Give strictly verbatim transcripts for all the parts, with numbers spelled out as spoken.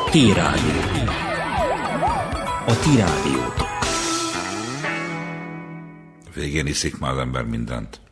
T-Rádió. A Ti rádiótok. Végén iszik már az ember mindent.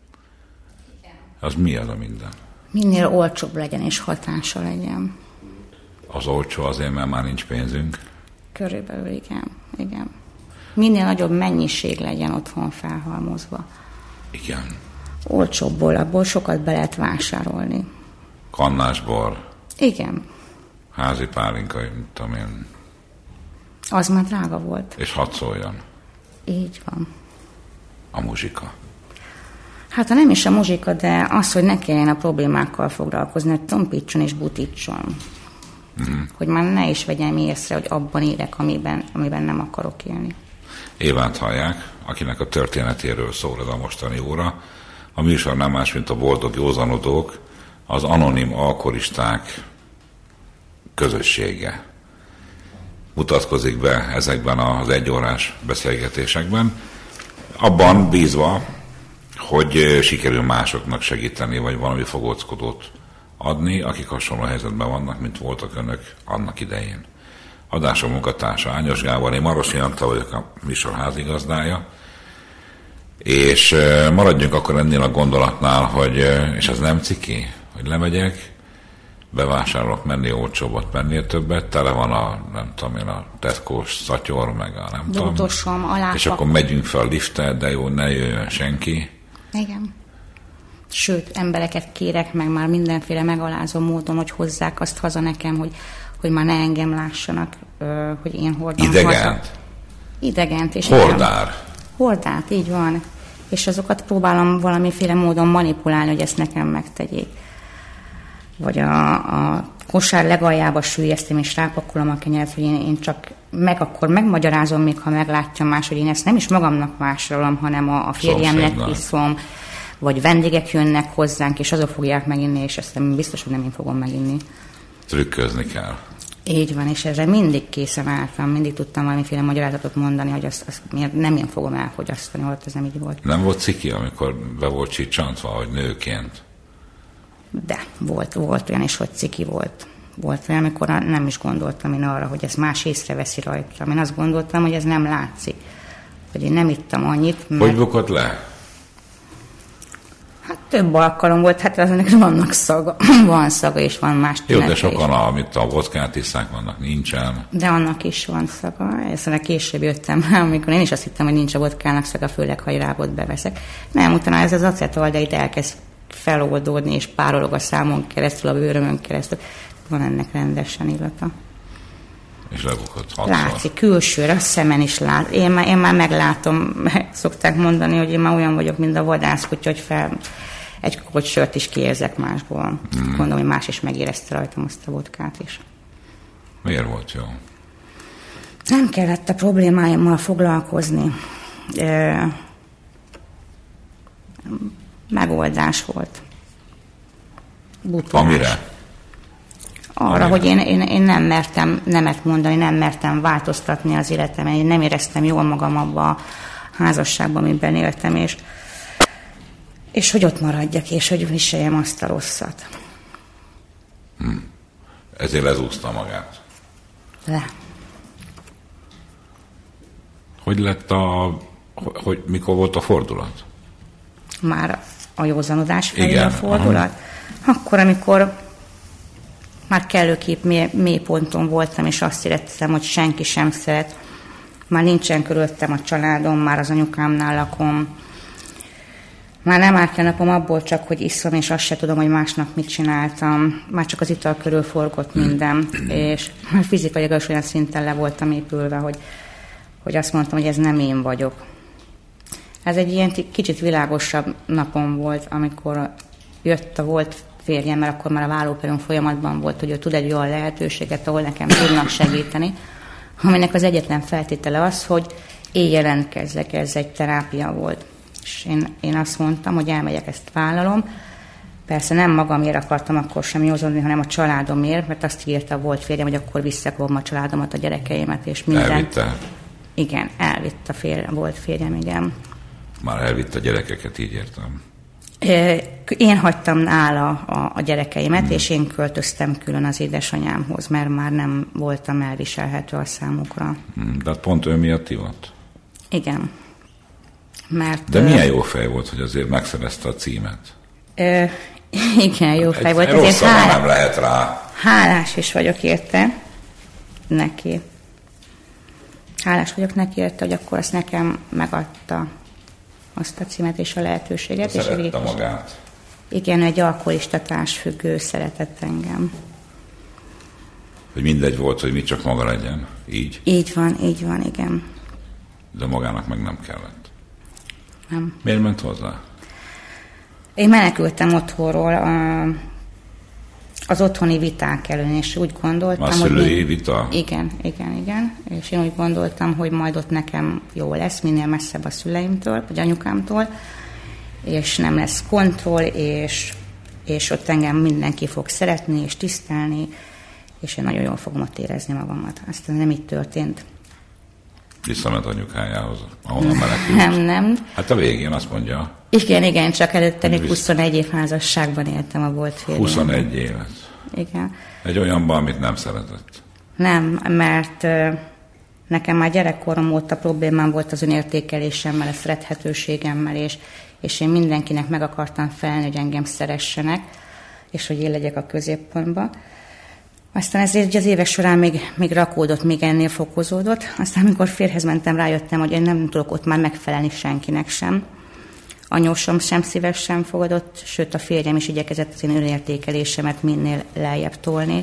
Az mi az a minden? Minél olcsóbb legyen és hatása legyen. Az olcsó azért, mert már nincs pénzünk? Körülbelül igen, igen. Minél nagyobb mennyiség legyen otthon felhalmozva. Igen. Olcsóbbból, abból sokat be lehet vásárolni. Kannásbor. Igen. Házi pálinka, mit tudom én. Az már drága volt. És hadd szóljon. Így van. A muzsika. Hát ha nem is a muzsika, de az, hogy ne kelljen a problémákkal foglalkozni, hogy tompítson és butítson. Mm. Hogy már ne is vegyem észre, hogy abban élek, amiben, amiben nem akarok élni. Évát hallják, akinek a történetéről szól ez a mostani óra. A műsor nem más, mint a Boldog Józanodók, az anonim alkoholisták közössége. Mutatkozik be ezekben az egyórás beszélgetésekben, abban bízva, hogy sikerül másoknak segíteni, vagy valami fogóckodót adni, akik hasonló helyzetben vannak, mint voltak önök annak idején. Adásom munkatársa Ányos Gábor, én Marosi Antal vagyok, a műsor házigazdája, és maradjunk akkor ennél a gondolatnál, hogy, és ez nem ciki, hogy lemegyek, bevásárolok, menni olcsóbbat, mennél többet, tele van a, nem tudom én, a Tesco-s szatyor, meg a nem Dótosom, tudom. alápak. És akkor megyünk fel a liftet, de jó, ne jöjjön senki. Igen. Sőt, embereket kérek meg már mindenféle megalázó módon, hogy hozzák azt haza nekem, hogy, hogy már ne engem lássanak, hogy én hordom Idegent? haza. Idegent. És Hordár? Igen, hordát, így van. És azokat próbálom valamiféle módon manipulálni, hogy ezt nekem megtegyék. Vagy a, a kosár legaljába süllyesztem, és rápakolom a kenyeret, hogy én, én csak meg akkor megmagyarázom, még ha meglátja más, hogy én ezt nem is magamnak vásárolom, hanem a, a férjemnek iszom, vagy vendégek jönnek hozzánk, és azok fogják meginni, és ezt nem, biztos, hogy nem én fogom meginni. Trükközni kell. Így van, és ezzel mindig készen álltam, mindig tudtam valamiféle magyarázatot mondani, hogy azt, azt nem én fogom elfogyasztani, hogy ez nem így volt. Nem volt ciki, amikor be volt csicsantva, hogy nőként? De volt, volt olyan is, hogy ciki volt. Volt olyan, amikor nem is gondoltam én arra, hogy ez más észreveszi rajtam. Én azt gondoltam, hogy ez nem látszik. Hogy én nem ittam annyit, mert... Hogy bukott le? Hát több alkalom volt, hát azonnak vannak szaga. Van szaga, és van más Jó, de sokan, amit a vodkát iszák, vannak nincsen. De annak is van szaga. Ezt később jöttem rá, amikor én is azt hittem, hogy nincs a vodkának szaga, főleg, ha rábot beveszek. Nem, utána ez az acetaldehid elkezd feloldódni, és párolog a számon keresztül, a bőrömön keresztül. Van ennek rendesen illata. És lebukott hatszor. Látszik, külsőre, a szemen is lát. Én már, én már meglátom, szokták mondani, hogy én már olyan vagyok, mint a vadászkutya, hogy fel egy kokot sört is kiérzek másból. Mm. Gondolom, hogy más is megérezte rajtam azt a vodkát is. Miért volt jó? Nem kellett a problémáimmal foglalkozni. E, megoldás volt. Butulás. Amire? Arra, Amire? hogy én, én, én nem mertem nemet mondani, nem mertem változtatni az életemet, én nem éreztem jól magam abba a házasságban, amiben éltem, és, és hogy ott maradjak, és hogy viseljem azt a rosszat. Hmm. Ezért lezúzta magát. Le. Hogy lett a... Hogy mikor volt a fordulat? Már a józanodás felé Igen, a fordulat? Aha. Akkor, amikor már kellőképp mély, mély ponton voltam, és azt éreztem, hogy senki sem szeret. Már nincsen körülöttem a családom, már az anyukámnál lakom. Már nem állt a napom abból csak, hogy iszom, és azt se tudom, hogy másnap mit csináltam. Már csak az ital körül forgott minden, és már fizikailag is olyan szinten le voltam épülve, hogy, hogy azt mondtam, hogy ez nem én vagyok. Ez egy ilyen kicsit világosabb napom volt, amikor jött a volt férjem, mert akkor már a vállóperon folyamatban volt, hogy ő tud egy olyan lehetőséget, ahol nekem tudnak segíteni, aminek az egyetlen feltétele az, hogy én jelentkezzek, ez egy terápia volt. És én, én azt mondtam, hogy elmegyek, ezt vállalom. Persze nem magamért akartam akkor sem józanodni, hanem a családomért, mert azt írta volt férjem, hogy akkor visszakom a családomat, a gyerekeimet, és minden. Elvitte? Igen, elvitt a fér, volt férjem, igen. Már elvitt a gyerekeket, így értem. Én hagytam nála a, a gyerekeimet, hmm. és én költöztem külön az édesanyámhoz, mert már nem voltam elviselhető a számukra. Hmm. De pont ő miatt hívott? Igen. Mert, De milyen jó fej volt, hogy azért megszerezte a címet? Ö, igen, jó fej volt. Ezért hálás, nem lehet rá. Hálás is vagyok érte neki. Hálás vagyok neki érte, hogy akkor azt nekem megadta azt a címet és a lehetőséget. És szerette és magát. Igen, egy alkoholista társfüggő szeretett engem. Hogy mindegy volt, hogy mit csak maga legyen. Így? Így van, így van, igen. De magának meg nem kellett. Nem. Miért ment hozzá? Én menekültem otthonról a, az otthoni viták elől, és úgy gondoltam, Már szülői hogy... vita? Igen, igen, igen. És én úgy gondoltam, hogy majd ott nekem jó lesz, minél messzebb a szüleimtől, vagy anyukámtól, és nem lesz kontroll, és, és ott engem mindenki fog szeretni, és tisztelni, és én nagyon jól fogom ott érezni magamat. Aztán nem így történt. Visszament anyukájához, ahonnan menekült. Nem, nem. Hát a végén azt mondja. Igen, igen, csak előtte még huszonegy év házasságban éltem a volt férjem. huszonegy évet. Igen. Egy olyanban, amit nem szeretett. Nem, mert nekem már gyerekkorom óta problémám volt az önértékelésemmel, a szerethetőségemmel, és, és én mindenkinek meg akartam felelni, hogy engem szeressenek, és hogy én legyek a középpontban. Aztán ezért az évek során még, még rakódott, még ennél fokozódott. Aztán amikor férjhez mentem, rájöttem, hogy én nem tudok ott már megfelelni senkinek sem. Anyósom sem szívesen fogadott, sőt a férjem is igyekezett az én önértékelésemet minél lejjebb tolni.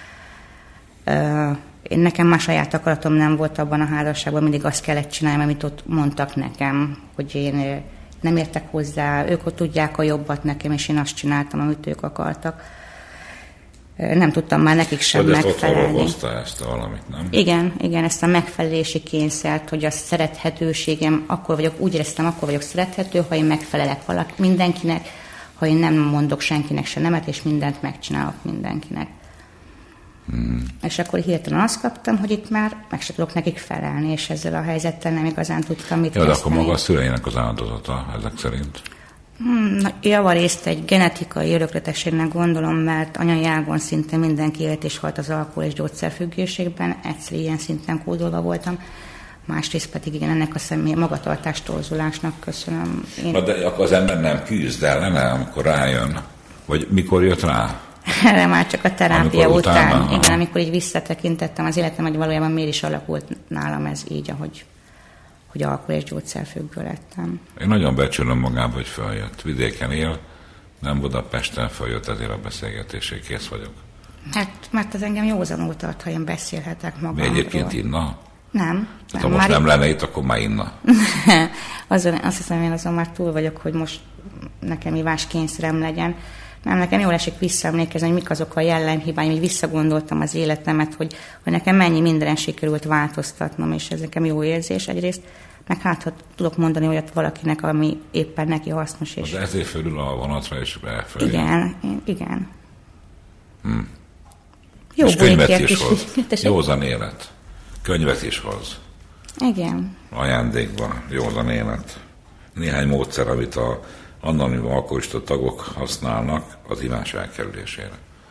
Én nekem már saját akaratom nem volt abban a házasságban, mindig azt kellett csinálni, amit ott mondtak nekem, hogy én nem értek hozzá, ők ott tudják a jobbat nekem, és én azt csináltam, amit ők akartak. Nem tudtam már nekik sem hogy megfelelni. Hogy ezt ezt a valamit, nem? Igen, igen, ezt a megfelelési kényszert, hogy a szerethetőségem, akkor vagyok, úgy éreztem, akkor vagyok szerethető, ha én megfelelek valaki mindenkinek, ha én nem mondok senkinek se nemet, és mindent megcsinálok mindenkinek. Hmm. És akkor hirtelen azt kaptam, hogy itt már meg se tudok nekik felelni, és ezzel a helyzettel nem igazán tudtam mit kezdeni. Ja, de akkor maga a szüleinek az áldozata ezek szerint? Hmm, javarészt egy genetikai örökletességnek gondolom, mert anyai ágon szinte mindenki élt és halt az alkohol és gyógyszerfüggőségben, egyszer ilyen szinten kódolva voltam, másrészt pedig igen, ennek a személy magatartás torzulásnak köszönöm. Én... Na de akkor az ember nem küzd ellene, amikor rájön? Vagy mikor jött rá? Erre már csak a terápia amikor után. Utána, igen, aha. amikor így visszatekintettem az életem, hogy valójában miért is alakult nálam ez így, ahogy hogy alkohol és gyógyszerfüggő lettem. Én nagyon becsülöm magába, hogy feljött. Vidéken él, nem Budapesten feljött, ezért a beszélgetésig kész vagyok. Hát, mert az engem józanul tart, ha én beszélhetek magamról. Mi egyébként inna? Nem. Tehát ha most nem lenne itt, akkor már inna. azon, azt hiszem, én azon már túl vagyok, hogy most nekem ivás kényszerem legyen. Nem, nekem jól esik visszaemlékezni, hogy mik azok a jellemhibáim, hogy visszagondoltam az életemet, hogy, hogy nekem mennyi mindenen sikerült változtatnom, és ez nekem jó érzés egyrészt, meg hát, ha tudok mondani olyat valakinek, ami éppen neki hasznos. És... Az ezért fölül a vonatra, és elfölül. Igen, igen. Hmm. Jó és könyvet is hoz. is. Józan élet. Könyvet is hoz. Igen. Ajándékban józan élet. Néhány módszer, amit a anonim alkoholista tagok használnak az ivás elkerülésére.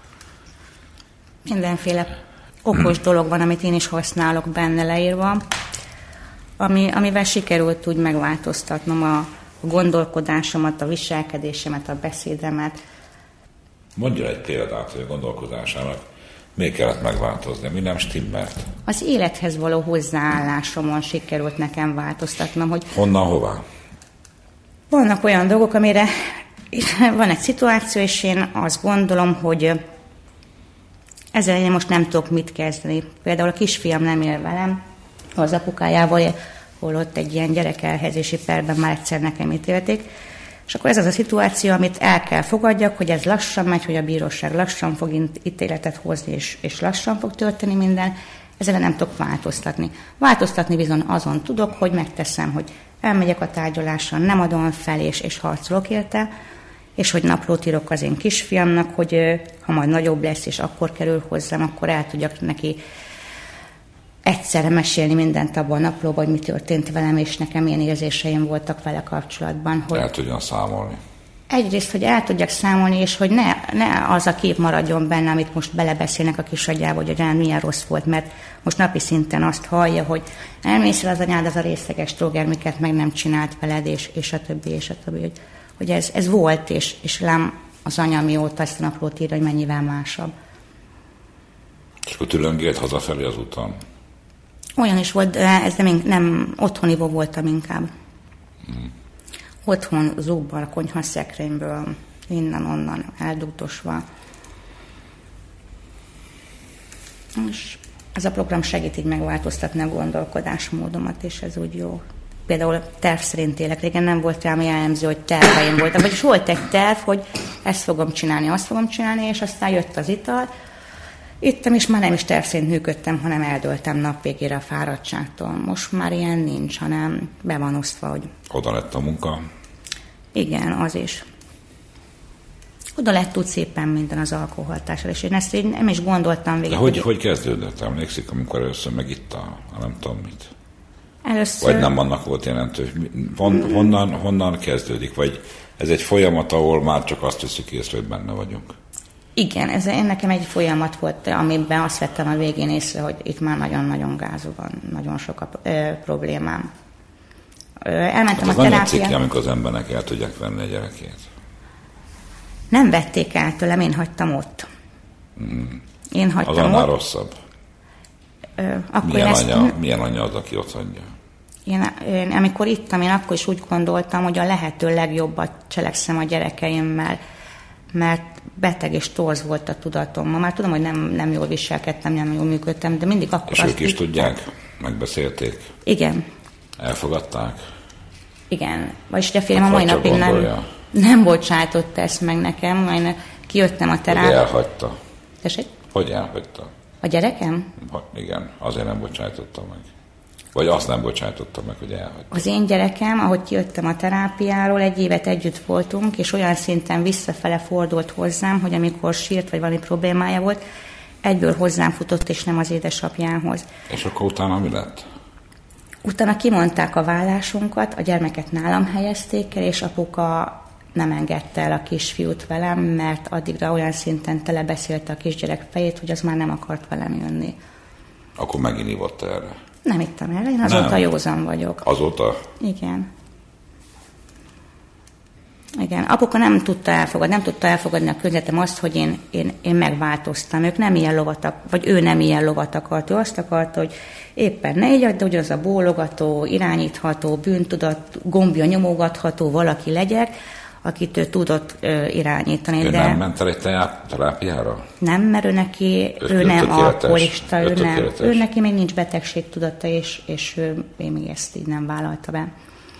Mindenféle okos hmm. dolog van, amit én is használok benne leírva, ami, amivel sikerült úgy megváltoztatnom a gondolkodásomat, a viselkedésemet, a beszédemet. Mondja egy példát, hogy a gondolkodásának még kellett megváltozni, mi nem stimmelt. Az élethez való hozzáállásomon sikerült nekem változtatnom, hogy... Honnan, hová? Vannak olyan dolgok, amire van egy szituáció, és én azt gondolom, hogy ezzel én most nem tudok mit kezdeni. Például a kisfiam nem él velem, az apukájával, hol ott egy ilyen gyerekelhelyezési perben már egyszer nekem ítélték, és akkor ez az a szituáció, amit el kell fogadjak, hogy ez lassan megy, hogy a bíróság lassan fog ítéletet hozni, és, és lassan fog történni minden, ezzel nem tudok változtatni. Változtatni bizony azon tudok, hogy megteszem, hogy elmegyek a tárgyalásra, nem adom fel, és, és harcolok érte, és hogy naplót írok az én kisfiamnak, hogy ha majd nagyobb lesz, és akkor kerül hozzám, akkor el tudjak neki egyszerre mesélni mindent abban a naplóban, hogy mi történt velem, és nekem milyen érzéseim voltak vele kapcsolatban. Hogy el tudjon számolni. Egyrészt, hogy el tudjak számolni, és hogy ne, ne az a kép maradjon benne, amit most belebeszélnek a kis agyába, hogy anyád milyen rossz volt, mert most napi szinten azt hallja, hogy elmész el az anyád, az a részleges droger, miket meg nem csinált veled, és, és a többi, és a többi. Hogy, hogy ez, ez volt, és, és lám az anya mióta ezt a naplót írja, hogy mennyivel másabb. És akkor tülöngélt hazafelé az úton? Olyan is volt, de ez nem, nem otthonivó voltam inkább. Hmm. Otthon, zúgban, a konyhaszekrényből, innen-onnan eldugdosva. És ez a program segít így megváltoztatni a gondolkodásmódomat, és ez úgy jó. Például terv szerint élek. Régen nem volt rám jellemző, hogy terveim voltak. Vagyis volt egy terv, hogy ezt fogom csinálni, azt fogom csinálni, és aztán jött az ital. Ittem, és már nem is terv szerint működtem, hanem eldöltem nap végére a fáradtságtól. Most már ilyen nincs, hanem be van osztva, hogy... Oda lett a munka? Igen, az is. Oda lett úgy szépen minden az alkoholtással, és én ezt így nem is gondoltam végig. De hogy, hogy kezdődött? Emlékszik, amikor először megitta a nem tudom mit? Először... Vagy nem annak volt jelentős? Hon, honnan, honnan kezdődik? Vagy ez egy folyamat, ahol már csak azt veszük észre, hogy benne vagyunk? Igen, ez nekem egy folyamat volt, amiben azt vettem a végén észre, hogy itt már nagyon-nagyon gázú van, nagyon sok a ö, problémám. Ö, elmentem hát a terápiára. Az nem cikk, amikor az embernek el tudják venni a gyerekét. Nem vették el tőlem, én hagytam ott. Hmm. Én hagytam az annál ott. rosszabb. Ö, akkor milyen, ezt, anya, milyen anya az, aki ott hagyja? Én, én, amikor ittam, én akkor is úgy gondoltam, hogy a lehető legjobbat cselekszem a gyerekeimmel, mert beteg és torz volt a tudatom. Ma már tudom, hogy nem, nem jól viselkedtem, nem jól működtem, de mindig akkor... És ők is tudják? Megbeszélték? Igen. Elfogadták? Igen. Vagyis a férjem a mai napig nem, nem bocsájtotta ezt meg nekem, majd kijöttem a terápiára. Hogy elhagyta? Tessék? Hogy elhagyta? A gyerekem? Ha, igen, azért nem bocsájtotta meg. Vagy azt nem bocsájtotta meg, hogy elhagyta. Az én gyerekem, ahogy kijöttem a terápiáról, egy évet együtt voltunk, és olyan szinten visszafele fordult hozzám, hogy amikor sírt, vagy valami problémája volt, egyből hozzám futott, és nem az édesapjához. És akkor utána mi lett? Utána kimondták a vállásunkat, a gyermeket nálam helyezték el, és apuka nem engedte el a kisfiút velem, mert addigra olyan szinten telebeszélte a kisgyerek fejét, hogy az már nem akart velem jönni. Akkor megint ívott erre? Nem ittam el, én azóta nem. Józan vagyok. Azóta? Igen. Igen. Apuka nem tudta elfogadni, nem tudta elfogadni a környezetem azt, hogy én, én, én megváltoztam. Ők nem ilyen lovat, vagy ő nem ilyen lovat akart. Ő azt akarta, hogy éppen ne így, de hogy az a bólogató, irányítható, bűntudat, gombja nyomogatható valaki legyek, akit ő tudott ö, irányítani. Ő de nem ment el egy terápiára? Nem, mert ő neki, ő, ő nem alkoholista, ő, ő nem. Ő neki még nincs betegségtudata, és, és ő, ő még ezt így nem vállalta be.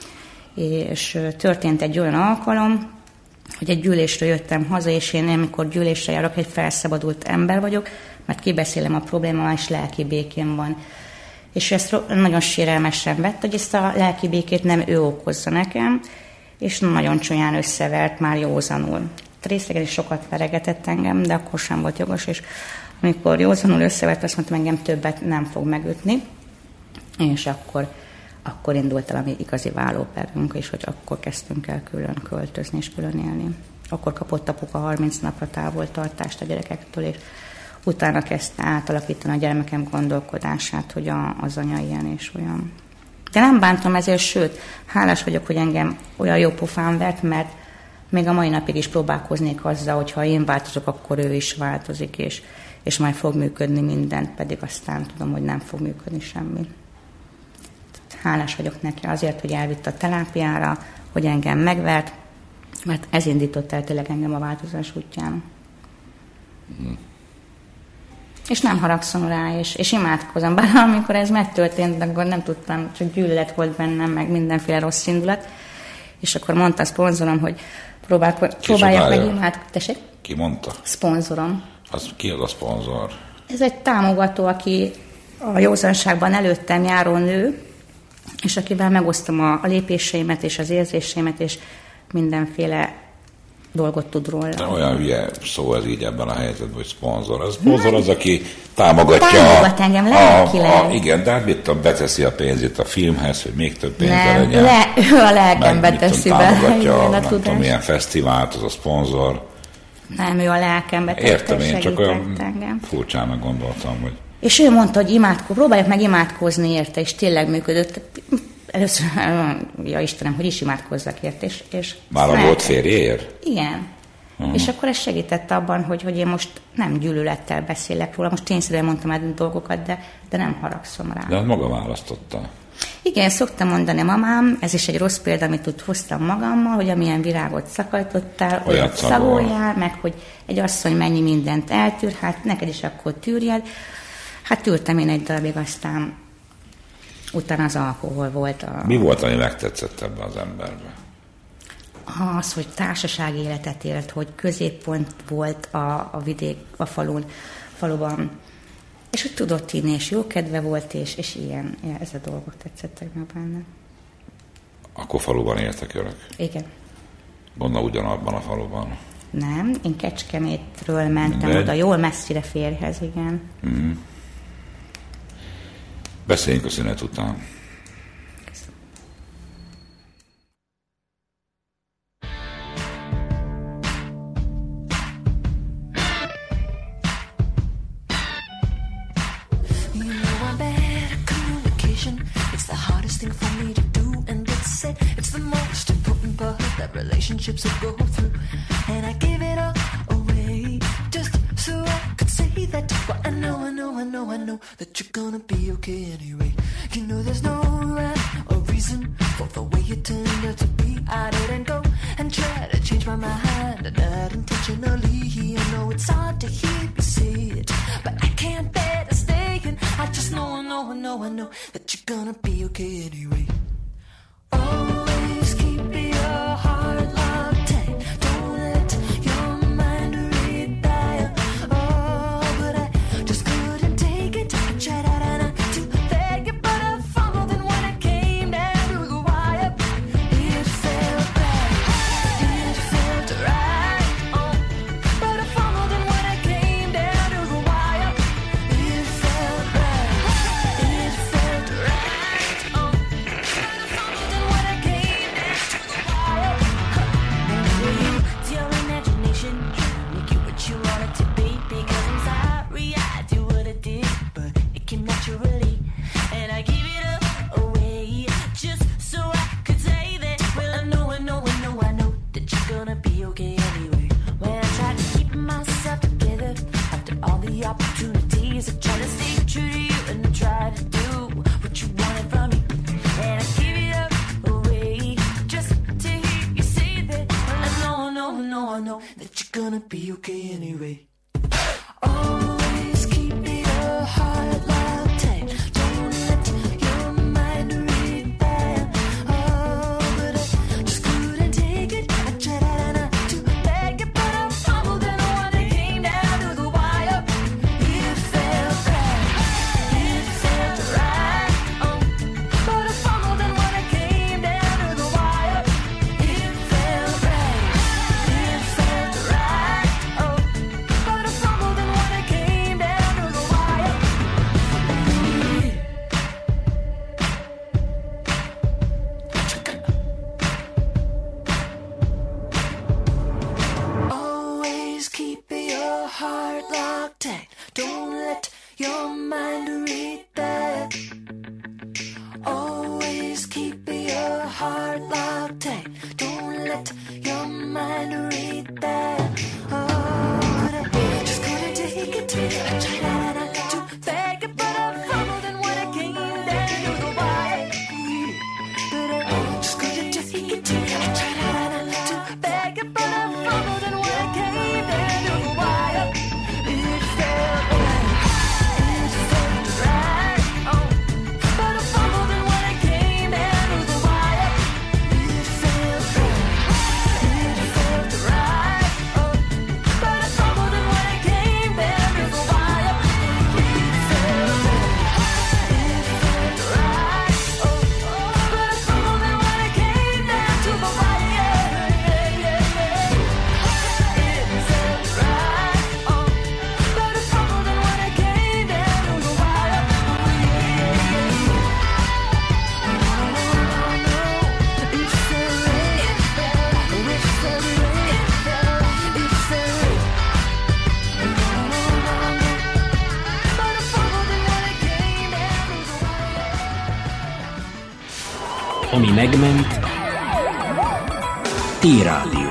És történt egy olyan alkalom, hogy egy gyűlésről jöttem haza, és én amikor gyűlésre járok, egy felszabadult ember vagyok, mert kibeszélem a problémát, és lelki békén van. És ezt nagyon sérelmesen vett, hogy ezt a lelki békét nem ő okozza nekem, és nagyon csúnyán összevert már józanul. Részegen is sokat veregetett engem, de akkor sem volt jogos, és amikor józanul összevert, azt mondtam, engem többet nem fog megütni, és akkor, akkor indult el a mi igazi vállóperünk, és hogy akkor kezdtünk el külön költözni és külön élni. Akkor kapott apuka harminc napra távoltartást a gyerekektől, és utána kezdte átalakítani a gyermekem gondolkodását, hogy a, az anya ilyen és olyan. De nem bántam ezért, sőt, hálás vagyok, hogy engem olyan jó pofán vert, mert még a mai napig is próbálkoznék azzal, hogy ha én változok, akkor ő is változik, és, és majd fog működni mindent, pedig aztán tudom, hogy nem fog működni semmi. Hálás vagyok neki azért, hogy elvitt a terápiára, hogy engem megvert, mert ez indított el tényleg engem a változás útján. Mm. És nem haragszom rá, és, és imádkozom. Bár amikor ez megtörtént, akkor nem tudtam, csak gyűlölet volt bennem, meg mindenféle rossz indulat. És akkor mondta a szponzorom, hogy próbáljak meg imádkozni. Ki mondta? Szponzorom. Az, ki az a szponzor? Ez egy támogató, aki a józanságban előttem járó nő, és akivel megosztom a, a lépéseimet és az érzéseimet, és mindenféle dolgot tud róla. De olyan hülye szó ez így ebben a helyzetben, hogy szponzor. A szponzor az, aki támogatja... Támogat engem, lelkileg. A, a, igen, de hát mit tudom, beteszi a pénzét a filmhez, hogy még több pénze nem, legyen. Le, ő a lelkembe teszi be. Támogatja, nem tudom, milyen fesztivált, az a szponzor. Nem, ő a lelkembe tette, értem, én csak olyan engem. Furcsának gondoltam, hogy... És ő mondta, hogy imádko, próbáljuk meg imádkozni érte, és tényleg működött. Először, ja Istenem, hogy is imádkozzak érte. És, és Már a volt férjéért? Igen. Uh-huh. És akkor ez segített abban, hogy, hogy én most nem gyűlölettel beszélek róla, most tényszerűen mondtam el dolgokat, de, de nem haragszom rá. De az maga választotta. Igen, szoktam mondani mamám, ez is egy rossz példa, amit úgy hoztam magammal, hogy amilyen virágot szakajtottál, olyat szagoljál, meg hogy egy asszony mennyi mindent eltűr, hát neked is akkor tűrjed. Hát tűrtem én egy darabig, aztán utána az alkohol volt. A... Mi volt, ami megtetszett ebben az emberben? Az, hogy társasági életet élt, hogy középpont volt a, a vidék, a falun, faluban, és hogy tudott inni, és jó kedve volt, és, és ilyen, ilyen, ez a dolgok tetszettek meg benne. Akkor faluban éltek örök? Igen. Gondolom ugyanabban a faluban? Nem, én Kecskemétről mentem Mindegy. oda, jól messzire férjhez, igen. Mm. Beszéljünk a szünet után. Relationships that go through, and I give it all away just so I could say that. But I know, I know, I know, I know that you're gonna be okay anyway. You know there's no rhyme or reason for the way you turned out to be. I didn't go and try to change my mind, not intentionally. I know it's hard to hear you say it, but I can't bear to stay. And I just know, I know, I know, I know that you're gonna be okay anyway. Always keep your heart locked tight. Don't let your mind read by. Oh, but I just couldn't take it. I tried out and I to beg you, but I fumbled. And when it came down to the wire, it felt bad. It felt right. Oh, but I fumbled. And when it came down to the wire, it felt right. It felt right. Oh, but I fumbled. And when it came down to the wire, it's your imagination make you what you want it to be. Because I'm sorry I do what I did, but it came naturally, and I give it up away just so I could say that. Well, I know, I know, I know, I know that you're gonna be okay anyway. When I try to keep myself together after all the opportunities, I try to stay true to you and I try to do what you wanted from me, and I give it up away just to hear you say that. Well, I know, I know, I know, I know that you're gonna be okay anyway. Always keep your heart locked tight. Don't let your mind read by. Oh, but I just couldn't take it. I tried out and I to beg you, but I fumbled. And when it came down to the wire, it felt right. It felt right. Oh, but I fumbled. And when it came down to the wire, it felt right. It felt right. Oh, but I fumbled. And when it came down to the wire, it felt right. ami megment, T-Rádió.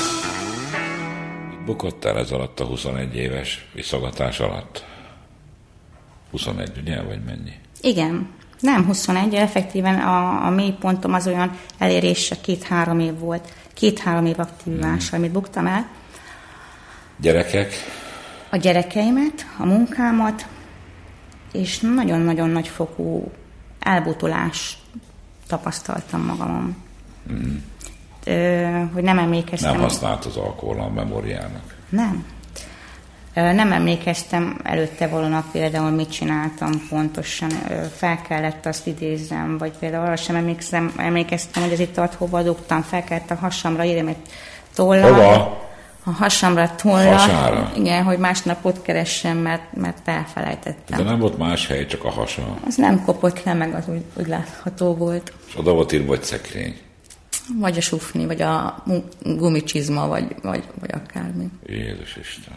Bukottál ez alatt a huszonegy éves visszagatás alatt? huszonegy, ugye? Vagy mennyi? Igen. Nem huszonegy, effektíven a, a mélypontom az olyan elérése két-három év volt. Két-három év aktivitás, hmm. amit buktam el. Gyerekek? A gyerekeimet, a munkámat, és nagyon-nagyon nagy fokú elbutulást tapasztaltam magamon. Hmm. Ö, hogy nem emlékeztem. Nem használt az alkohol a memóriának? Nem. Ö, nem emlékeztem előtte való nap például, mit csináltam pontosan. Ö, fel kellett azt idézzem, vagy például arra sem emlékszem, emlékeztem, hogy az italt hova dugtam, fel kellett a hasamra írni egy tollal. Hova? A hasamra tollal. Hasára? Igen, hogy másnap ott keressem, mert, mert elfelejtettem. De nem volt más hely, csak a hasa. Az nem kopott le, meg az úgy, úgy látható volt. És oda volt írva, vagy szekrény. Vagy a sufni, vagy a gumicsizma, vagy, vagy, vagy akármi. Jézus Isten.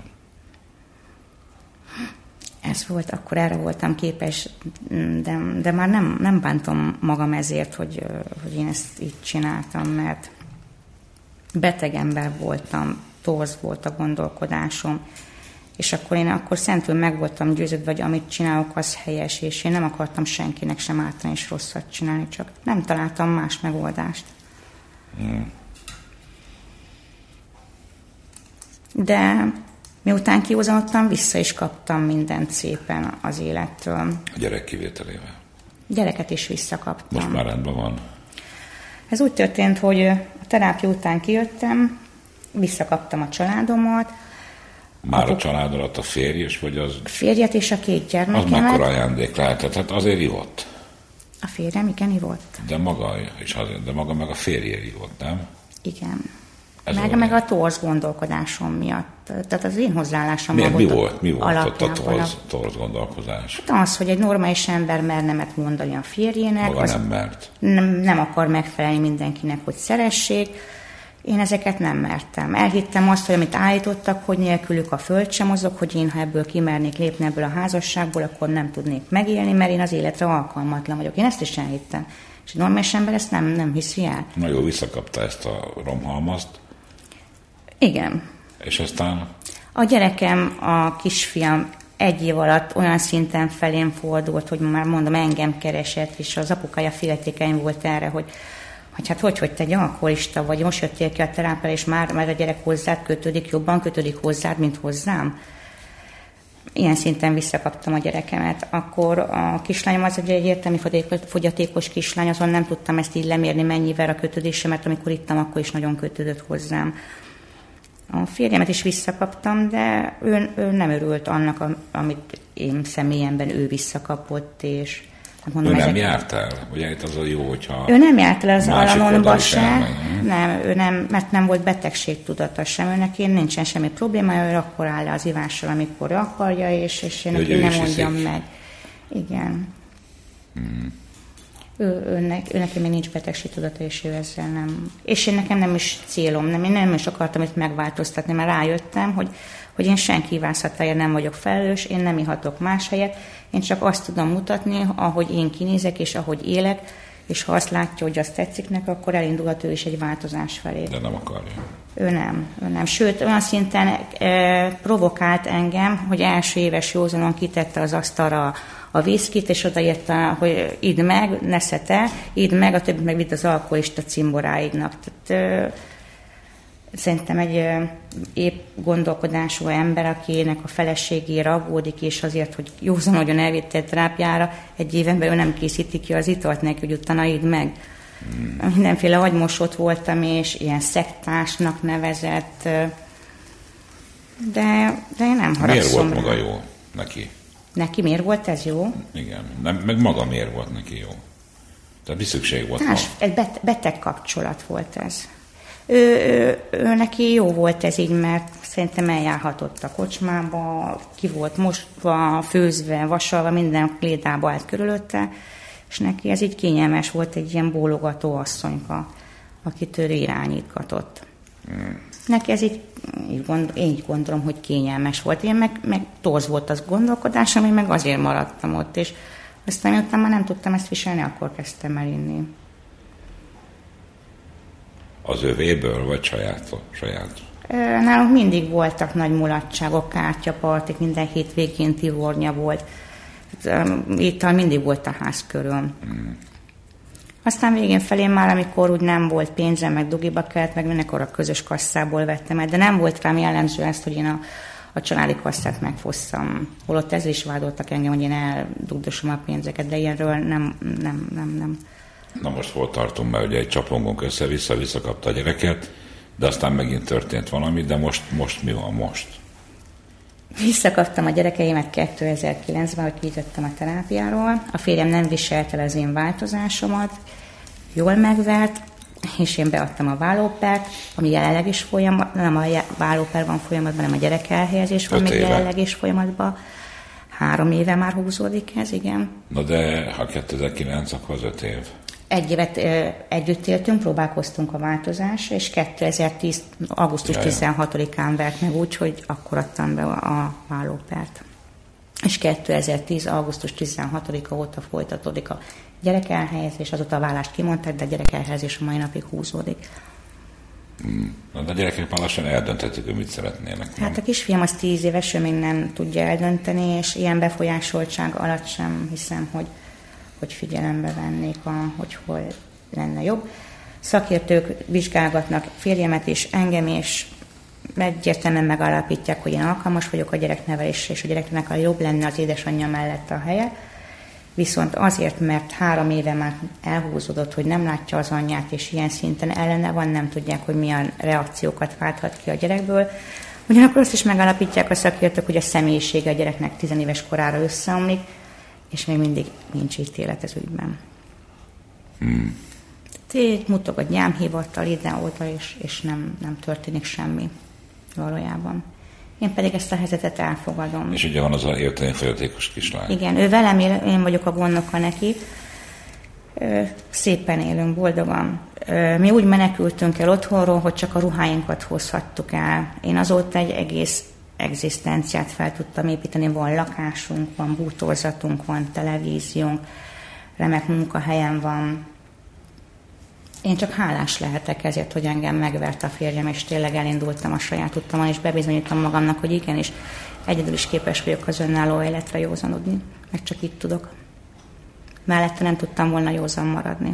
Ez volt, akkor erre voltam képes, de, de már nem, nem bántom magam ezért, hogy, hogy én ezt így csináltam, mert beteg ember voltam, torz volt a gondolkodásom, és akkor én akkor szentül meg voltam győződve, hogy amit csinálok, az helyes, és én nem akartam senkinek sem ártani és rosszat csinálni, csak nem találtam más megoldást. Hmm. De miután kiózanodtam, vissza is kaptam mindent szépen az élettől. A gyerek kivételével. Gyereket is visszakaptam. Most már rendben van. Ez úgy történt, hogy a terápia után kijöttem, visszakaptam a családomat. Már a, a család alatt a férjes, vagy az... Férjet és a két gyermekemet. Az mekkora ajándék lehetett? Hát azért ivott. A férjem, igen, ivott. De maga, és azért, de maga meg a férje ivott, nem? Igen. Ez meg, meg a torz gondolkodásom miatt. Tehát az én hozzáállásom Miért, volt. Mi volt, mi volt ott a torz, a... torz gondolkozás? Hát az, hogy egy normális ember mer nemet mondani a férjének. Maga az nem mert. Nem, nem akar megfelelni mindenkinek, hogy szeressék. Én ezeket nem mertem. Elhittem azt, hogy amit állítottak, hogy nélkülük a föld sem mozog, hogy én, ha ebből kimernék lépni ebből a házasságból, akkor nem tudnék megélni, mert én az életre alkalmatlan vagyok. Én ezt is elhittem. És egy normális ember ezt nem, nem hiszi el. Na jó, visszakapta ezt a romhalmazt. Igen. És aztán? A gyerekem, a kisfiam egy év alatt olyan szinten felém fordult, hogy már mondom, engem keresett, és az apukája féltékeny volt erre, hogy hogy hát hogy, hogy te egy alkoholista vagy, most jöttél ki a terápiára, és már, már a gyerek hozzád kötődik, jobban kötődik hozzád, mint hozzám. Ilyen szinten visszakaptam a gyerekemet. Akkor a kislányom az egy egyértelmű fogyatékos kislány, azon nem tudtam ezt így lemérni, mennyivel a kötődése, mert amikor ittam, akkor is nagyon kötődött hozzám. A férjemet is visszakaptam, de ő, ő nem örült annak, amit én személyemben ő visszakapott, és mondom, ő nem ezek... járt el? Ugye itt az a jó, hogyha... Ő nem járt el az Alamonba se, elmegy, nem, ő nem, mert nem volt betegségtudata sem. Őnek én nincsen semmi problémája, ő akkor áll le az ivással, amikor ő akarja, és, és én neki nem mondjam meg. Igen. Hmm. Ő, őnek, őnek még nincs betegségtudata, és ő ezzel nem... És én nekem nem is célom, nem, én nem is akartam itt megváltoztatni, mert rájöttem, hogy, hogy én senki hibázatáért nem vagyok felelős, én nem ihatok más helyet, én csak azt tudom mutatni, ahogy én kinézek, és ahogy élek, és ha azt látja, hogy azt tetszik neki, akkor elindulhat ő is egy változás felé. De nem akarja. Ő nem, ő nem. Sőt, olyan szinten e, provokált engem, hogy első éves józanon kitette az asztalra a viszkit, és odaírta, hogy idd meg, nesze te, idd meg, a többi meg vidd az alkoholista cimboráidnak. Tehát e, szerintem egy e, épp gondolkodású ember, akinek a feleségére aggódik, és azért, hogy józanodjon elvitte terápiára, egy éven belül nem készíti ki az italt neki, hogy utána idd meg. Hmm. Mindenféle agymosott voltam, és ilyen szektásnak nevezett, de, de én nem haragszom. Miért volt rá. maga jó neki? Neki miért volt ez jó? Igen, nem, meg maga miért volt neki jó? Tehát mi szükség volt? Társ, egy bet, beteg kapcsolat volt ez. Ő, ő, ő neki jó volt ez így, mert szerintem eljárhatott a kocsmába, ki volt mosva, főzve, vasalva, minden lédába állt körülötte, és neki ez így kényelmes volt, egy ilyen bólogató asszonyka, akit ő irányítgatott. Hmm. Neki ez így, így, gondol, én így gondolom, hogy kényelmes volt. Én meg, meg torz volt az gondolkodásom, én meg azért maradtam ott, és aztán miután már nem tudtam ezt viselni, akkor kezdtem el inni. Az övéből, vagy saját? saját? Nálunk mindig voltak nagy mulatságok, kártyapartik, minden hétvégén tivornya volt. Itt mindig volt a ház körül. Mm. Aztán végén felé már, amikor úgy nem volt pénzem, meg dugiba kellett, meg mindenkor a közös kasszából vettem el, de nem volt rám jellemző ezt, hogy én a, a családi kasszát megfosszam. Holott ezzel is vádoltak engem, hogy én eldugdosom a pénzeket, de ilyenről nem, nem, nem, nem. Na most hol tartunk, mert ugye egy csapongónk össze-vissza, visszakapta a gyereket, de aztán megint történt valami, de most, most mi van most? Visszakaptam a gyerekeimet kétezer-kilencben, hogy kijöttem a terápiáról. A férjem nem viselt el az én változásomat, jól megvert, és én beadtam a vállópert, ami jelenleg is folyamatban, nem a vállóper van folyamatban, hanem a gyerek elhelyezés van még jelenleg is folyamatban. Három éve már húzódik ez, igen. Na de ha kétezer-kilenc, akkor az öt év. Egy évet ö, együtt éltünk, próbálkoztunk a változásra, és kétezer-tíz. augusztus tizenhatodikán vert meg úgy, hogy akkor adtam be a, a vállópert. És kétezer-tíz. augusztus tizenhatodika óta folytatódik a gyerekelhelyezés, azóta a vállást kimondták, de a gyerekelhelyezés a mai napig húzódik. Hmm. De a gyerekek már lassan eldönthetik, hogy mit szeretnének. Nem? Hát a kisfiam az tíz éves, ő még nem tudja eldönteni, és ilyen befolyásoltság alatt sem hiszem, hogy hogy figyelembe vennék, a, hogy hol lenne jobb. Szakértők vizsgálgatnak férjemet is, engem is, egyértelműen megállapítják, hogy én alkalmas vagyok a gyereknevelésre, és a gyereknek a jobb lenne az édesanyja mellett a helye. Viszont azért, mert három éve már elhúzódott, hogy nem látja az anyját, és ilyen szinten ellene van, nem tudják, hogy milyen reakciókat válthat ki a gyerekből. Ugyanakkor azt is megállapítják a szakértők, hogy a személyisége a gyereknek tizenéves korára összeomlik, és még mindig nincs ítélet ez ügyben. Hmm. Tényleg mutogat gyámhivattal ide-oda, és, és nem, nem történik semmi valójában. Én pedig ezt a helyzetet elfogadom. És ugye van az a értelmi fogyatékos kislány. Igen, ő velem él, én vagyok a gondnoka neki. Szépen élünk, boldogan. Mi úgy menekültünk el otthonról, hogy csak a ruháinkat hozhattuk el. Én azóta egy egész egzisztenciát fel tudtam építeni, van lakásunk, van bútorzatunk, van televíziónk, remek munkahelyem van. Én csak hálás lehetek ezért, hogy engem megvert a férjem, és tényleg elindultam a saját utamon, és bebizonyítom magamnak, hogy igenis, egyedül is képes vagyok az önálló életre józanodni, meg csak itt tudok. Mellette nem tudtam volna józan maradni.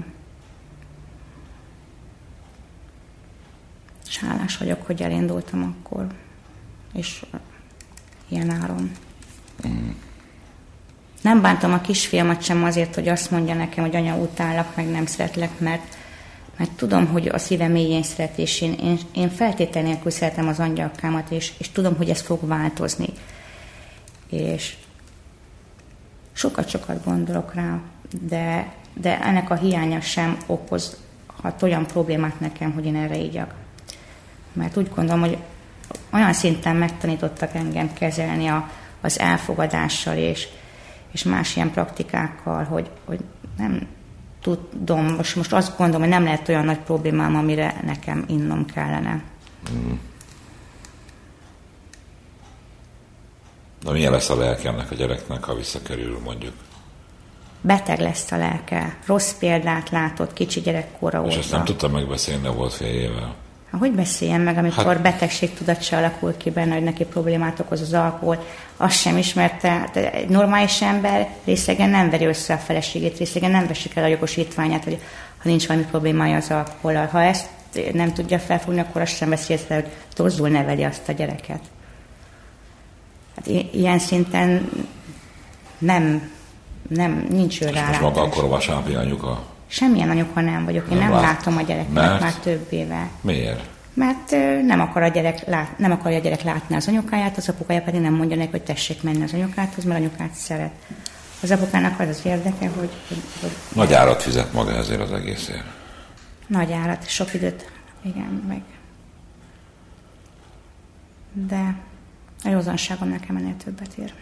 És hálás vagyok, hogy elindultam akkor. És ilyen áron. Mm. Nem bántom a kisfiamat sem azért, hogy azt mondja nekem, hogy anya, utállak, meg nem szeretlek, mert, mert tudom, hogy a szívem mélyén szeret, és én, én, én feltétel nélkül szeretem az angyalkámat, és, és tudom, hogy ez fog változni. És sokat-sokat gondolok rá, de, de ennek a hiánya sem okozhat olyan problémát nekem, hogy én erre ígyak. Mert úgy gondolom, hogy olyan szinten megtanítottak engem kezelni a, az elfogadással és, és más ilyen praktikákkal, hogy, hogy nem tudom, most, most azt gondolom, hogy nem lehet olyan nagy problémám, amire nekem innom kellene. Mm. Na milyen lesz a lelke ennek a gyereknek, ha visszakerül mondjuk? Beteg lesz a lelke, rossz példát látott kicsi gyerekkora óta. És ezt nem tudtam megbeszélni, de volt férjével. Hogy beszéljen meg, amikor hát, betegségtudat se alakul ki benne, hogy neki problémát okoz az alkohol, azt sem ismerte. Egy normális ember részegen nem veri össze a feleségét, részegen nem vesik el a jogosítványát, hogy ha nincs valami problémája az alkohollal. Ha ezt nem tudja felfogni, akkor azt sem veszi észre, hogy tozzul neveli azt a gyereket. Hát ilyen szinten nem, nem nincs ő rá. És maga akkor a vasárnapi anyuka? Semmilyen anyuka nem vagyok, én nem, nem lát... látom a gyereket Mert? már több éve. Miért? Mert nem, akar a gyerek lát, nem akarja a gyerek látni az anyukáját, az apukája pedig nem mondja neki, hogy tessék menni az anyukáthoz, mert anyukát szeret. Az apukának az az érdeke, hogy... hogy, hogy Nagy árat fizet maga ezért az egészért. Nagy árat, sok időt, igen, meg. De a józanságom nekem ennél többet ér.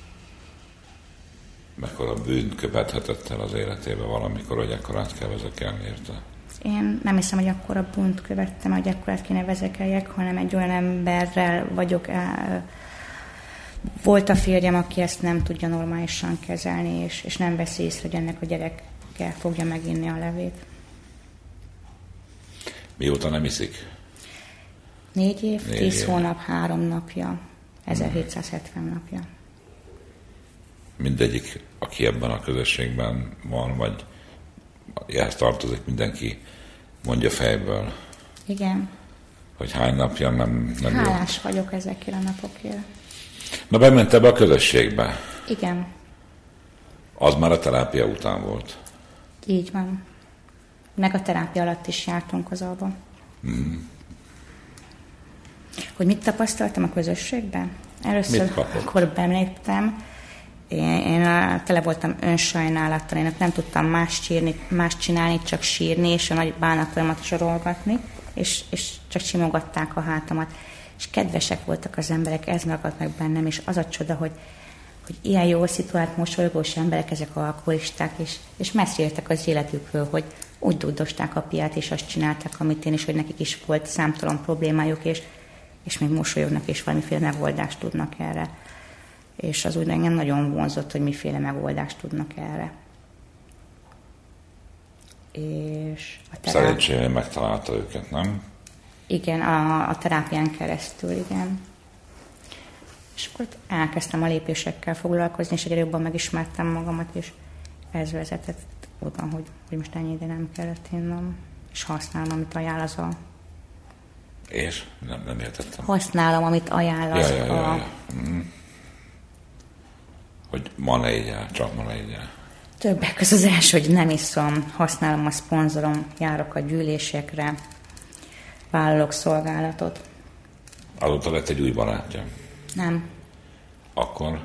Mekkora bűnt követhetett el az életébe valamikor, hogy ekkorát kell vezekelni érte? Én nem hiszem, hogy akkor a bunt követtem, hogy ekkorát kéne vezekeljek, hanem egy olyan emberrel vagyok. Volt a férjem, aki ezt nem tudja normálisan kezelni, és, és nem veszi észre, hogy ennek a gyerekkel fogja meginni a levét. Mióta nem iszik? Négy év, Négy tíz év. hónap, három napja, ezerhétszázhetven napja. Mindegyik, aki ebben a közösségben van, vagy ehhez tartozik, mindenki mondja fejből, Igen, hogy hány napja nem, nem jó. hálás vagyok ezekért a napokért. Na, bement ebbe a közösségbe. Igen, Az már a terápia után volt. így van. Meg a terápia alatt is jártunk az alba. Mm. Hogy mit tapasztaltam a közösségben? Először, Mit kapott? akkor beléptem, én, én a, tele voltam önsajnálattal, én ott nem tudtam más, sírni, más csinálni, csak sírni, és a nagy bánatomat sorolgatni, és, és csak simogatták a hátamat. És kedvesek voltak az emberek, ez maradt meg bennem, és az a csoda, hogy, hogy ilyen jól szituált, mosolygós emberek, ezek alkoholisták, és, és messzéltek az életükről, hogy úgy dudosták a piát, és azt csinálták, amit én is, hogy nekik is volt számtalan problémájuk, és, és még mosolyognak, és valamiféle megoldást tudnak erre. És az úgy engem nagyon vonzott, hogy miféle megoldást tudnak erre. És a teráp... Szerencsére megtalálta őket, nem? Igen, a, a terápián keresztül, igen. És akkor elkezdtem a lépésekkel foglalkozni, és egyre jobban megismertem magamat, és ez vezetett oda, hogy, hogy most ennyi ide nem kellett innom, és használom, amit ajánl az a... És? Nem, nem értettem. Használom, amit ajánl az Ja, ja, ja, a... ja. Mm. Hogy ma ne igyál, csak ma ne igyál. Többek között az első, hogy nem iszom, használom a szponzorom, járok a gyűlésekre, vállalok szolgálatot. Azóta lett egy új barátja. Nem. Akkor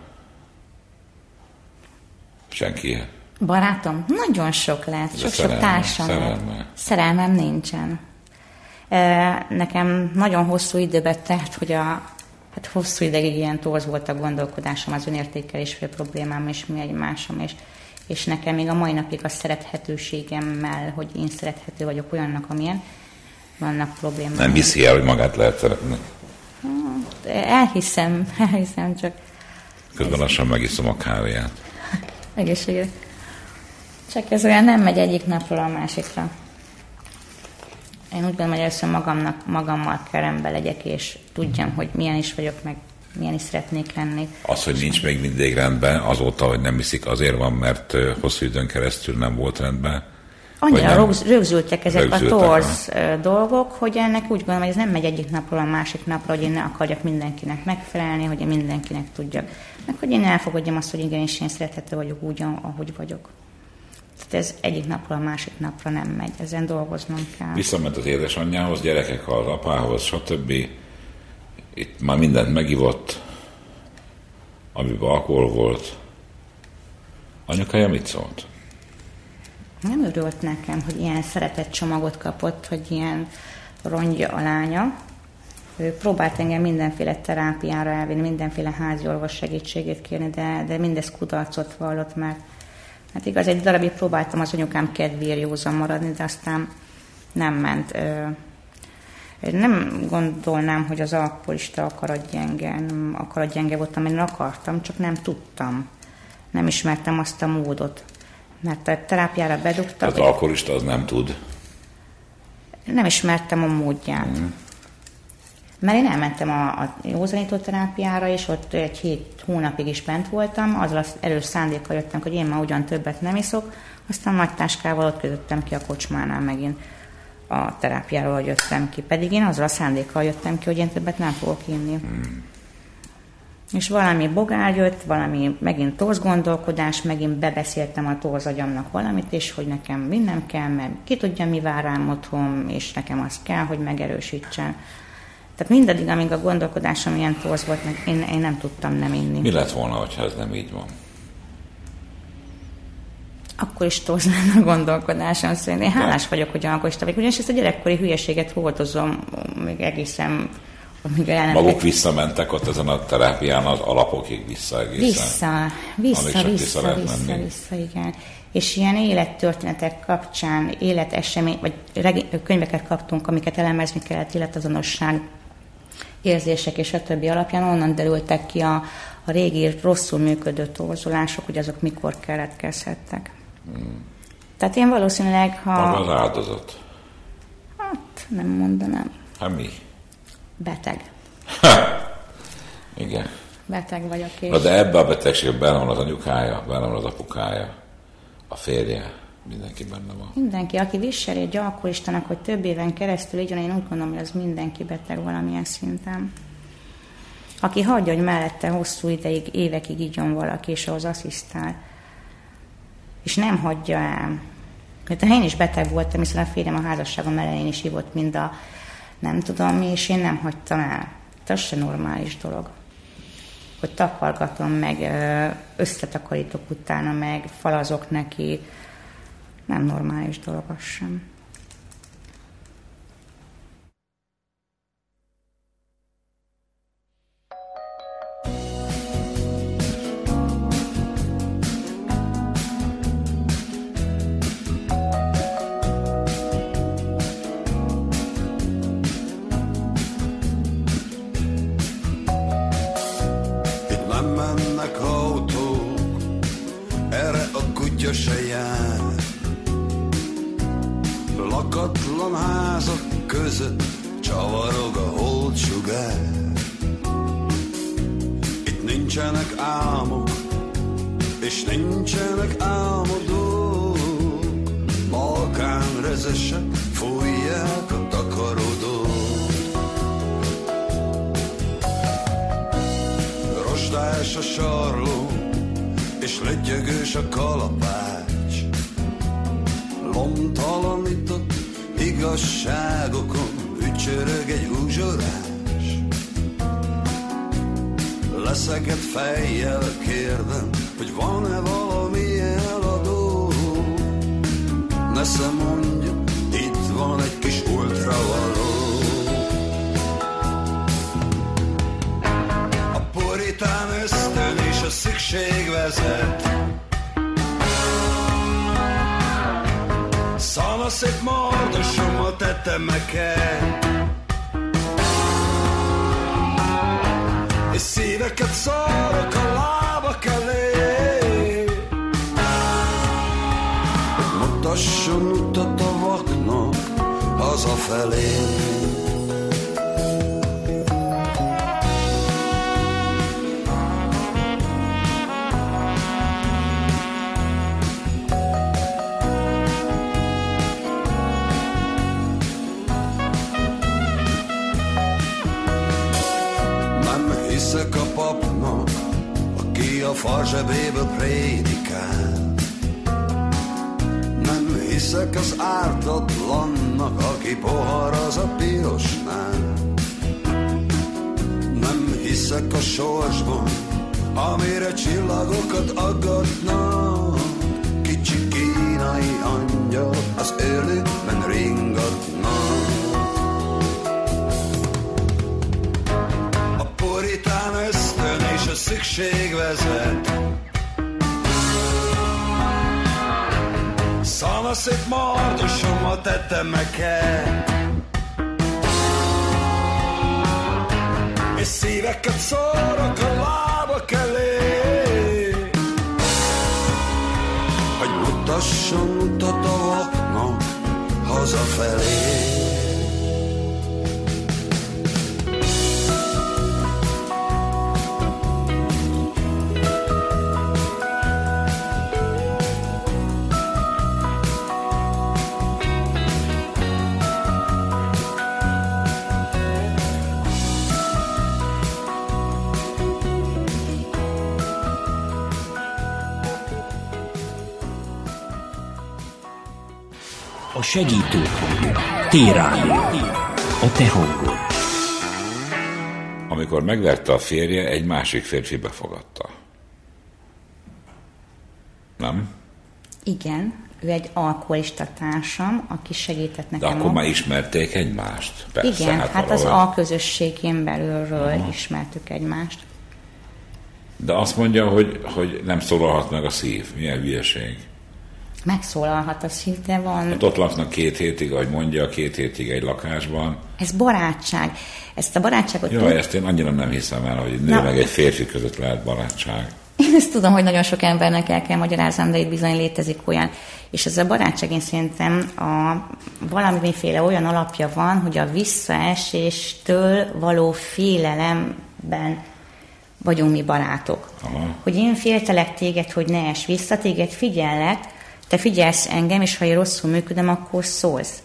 senki. Barátom? Nagyon sok lehet, De sok-sok szerelme, társam lehet. szerelme. Szerelmem nincsen. E, Nekem nagyon hosszú időbe telt, hogy a, hát hosszú ideig ilyen torz volt a gondolkodásom, az önértékelésféle problémám és mi egymásom, és, és nekem még a mai napig a szerethetőségemmel, hogy én szerethető vagyok olyannak, amilyen, vannak problémák. Nem hiszi el, hogy magát lehet szeretni. Elhiszem, elhiszem, csak Közben lassan megiszom a kávéját. egészségre. Csak ez olyan nem megy egyik napról a másikra. Én úgy gondolom, hogy először magamnak, magammal kell rendben legyek, és tudjam, hogy milyen is vagyok, meg milyen is szeretnék lenni. Az, hogy nincs még mindig rendben, azóta, hogy nem iszik, azért van, mert ö, hosszú időn keresztül nem volt rendben. Annyira nem? rögz- rögzültek ezek Rögzültek, a torz ö, dolgok, hogy ennek úgy gondolom, hogy ez nem megy egyik napról a másik napra, hogy én ne akarjak mindenkinek megfelelni, hogy én mindenkinek tudjak. Meg hogy én elfogadjam azt, hogy igenis én szerethető vagyok úgy, ahogy vagyok. Tehát ez egyik napról a másik napra nem megy, ezen dolgoznom kell. Visszament az édesanyjához, gyerekek az apához, stb. Itt már mindent megivott, amiben alkohol volt. Anyukája mit szólt? Nem örült nekem, hogy ilyen szeretett csomagot kapott, hogy ilyen rongya a lánya. Ő próbált engem mindenféle terápiára elvinni, mindenféle házi orvos segítségét kérni, de, de mindez kudarcot vallott, mert hát igaz, egy darabig próbáltam az anyukám kedvéért józan maradni, de aztán nem ment. Nem gondolnám, hogy az alkoholista akaratgyenge, nem akaratgyenge voltam, én akartam, csak nem tudtam. Nem ismertem azt a módot. Mert a terápiára bedugta. Az alkoholista az nem tud. Nem ismertem a módját. Mm. Mert én elmentem a, a józanító terápiára, és ott egy hét hónapig is bent voltam, azzal az erős szándékkal jöttem, hogy én már ugyan többet nem iszok, aztán nagy táskával ott kötöttem ki a kocsmánál megint a terápiáról, hogy jöttem ki. Pedig én azzal a szándékkal jöttem ki, hogy én többet nem fogok inni. Mm. És valami bogár jött, valami megint torz gondolkodás, megint bebeszéltem a torz agyamnak valamit, és hogy nekem minden kell, mert ki tudja, mi vár rám otthon, és nekem az kell, hogy megerősítsen. Tehát mindaddig, amíg a gondolkodásom ilyen torz volt, meg én, én nem tudtam nem inni. Mi lett volna, hogyha ez nem így van? Akkor is torz lenne a gondolkodásom szerint. Én hálás vagyok, hogy alkoholista vagyok, ugyanis ezt a gyerekkori hülyeséget hordozom még egészen... Maguk visszamentek ott ezen a terápián az alapokig vissza egészen. Vissza, vissza, vissza, vissza, vissza, vissza, igen. És ilyen élettörténetek kapcsán, életesemény, vagy reg- könyveket kaptunk, amiket elemezni kellett, életazonosság, érzések és a többi alapján, onnan derültek ki a, a régi rosszul működő torzulások, hogy azok mikor keletkezhettek. Hmm. Tehát én valószínűleg, ha... Maga az áldozat. Hát, Hát nem mondanám. Hát mi? Beteg. Ha! Igen. Beteg vagyok és... Na de ebbe a betegségbe benne van az anyukája, benne van az apukája, a férje, mindenki benne van. Mindenki, aki viseli egy alkoholistának, hogy több éven keresztül így van, én úgy gondolom, hogy az mindenki beteg valamilyen szinten. Aki hagyja, hogy mellette hosszú ideig, évekig igyon valaki, és ahhoz asszisztál, és nem hagyja el. Mert én is beteg voltam, hiszen a férjem a házasságom elején is ivott mind a nem tudom mi, és én nem hagytam el. Ez se normális dolog. Hogy takargatom meg, összetakarítok utána meg, falazok neki. Nem normális dolog az sem. Se jár. Lakatlan házak között csavarog a holdsugár. Itt nincsenek álmok, és nincsenek álmodók. Balkán rezesek fújják a takarodót. Rozsdás a sarló, és lötyögős a kalapács. Lomtalanított igazságokon ücsörög egy uzsorás. Leszegett fejjel kérdem, hogy van-e valami eladó. Nesze mondja, itt van egy kis ultravaló. A puritán ösztön és a szükség vezet. Szanaszét mardosommal tettem meket, és szíveket szarok a lábak elé. Mutasson utat a vaknak hazafelé. Hiszek a papnak, aki a farzsebéből prédikál. Nem hiszek az ártatlannak, aki pohar az a pirosnál. Nem hiszek a sorsban, amire csillagokat aggatnak. Kicsi kínai angyal az őrlőben ringatnak. Puritán ösztön és a szükség vezet. Szanaszét mardosommal tettem meket, és szíveket szórok a lábak elé. Hogy mutasson utat a vaknak hazafelé. A segítő hang. T-Rádió. A te hangod. Amikor megverte a férje, egy másik férfi befogadta. Nem? Igen, ő egy alkoholista társam, aki segített De nekem. akkor a... már ismerték egymást? Persze, Igen, hát, hát az valahol. alközösségén belülről Aha. ismertük egymást. De azt mondja, hogy, hogy nem szólalhat meg a szív. Milyen hülyeség. Megszólalhat a szív, de van... Hát ott laknak két hétig, ahogy mondja, két hétig egy lakásban. Ez barátság. Ezt a barátságot... Jaj, ezt én annyira nem hiszem el, hogy egy nő Na. meg egy férfi között lehet barátság. én ezt tudom, hogy nagyon sok embernek el kell magyaráznom, de itt bizony létezik olyan. És ez a barátság, én szerintem a, valamiféle olyan alapja van, hogy a visszaeséstől való félelemben vagyunk mi barátok. Aha. Hogy én féltelek téged, hogy ne es vissza, téged figyellek, te figyelsz engem, és ha én rosszul működöm, akkor szólsz.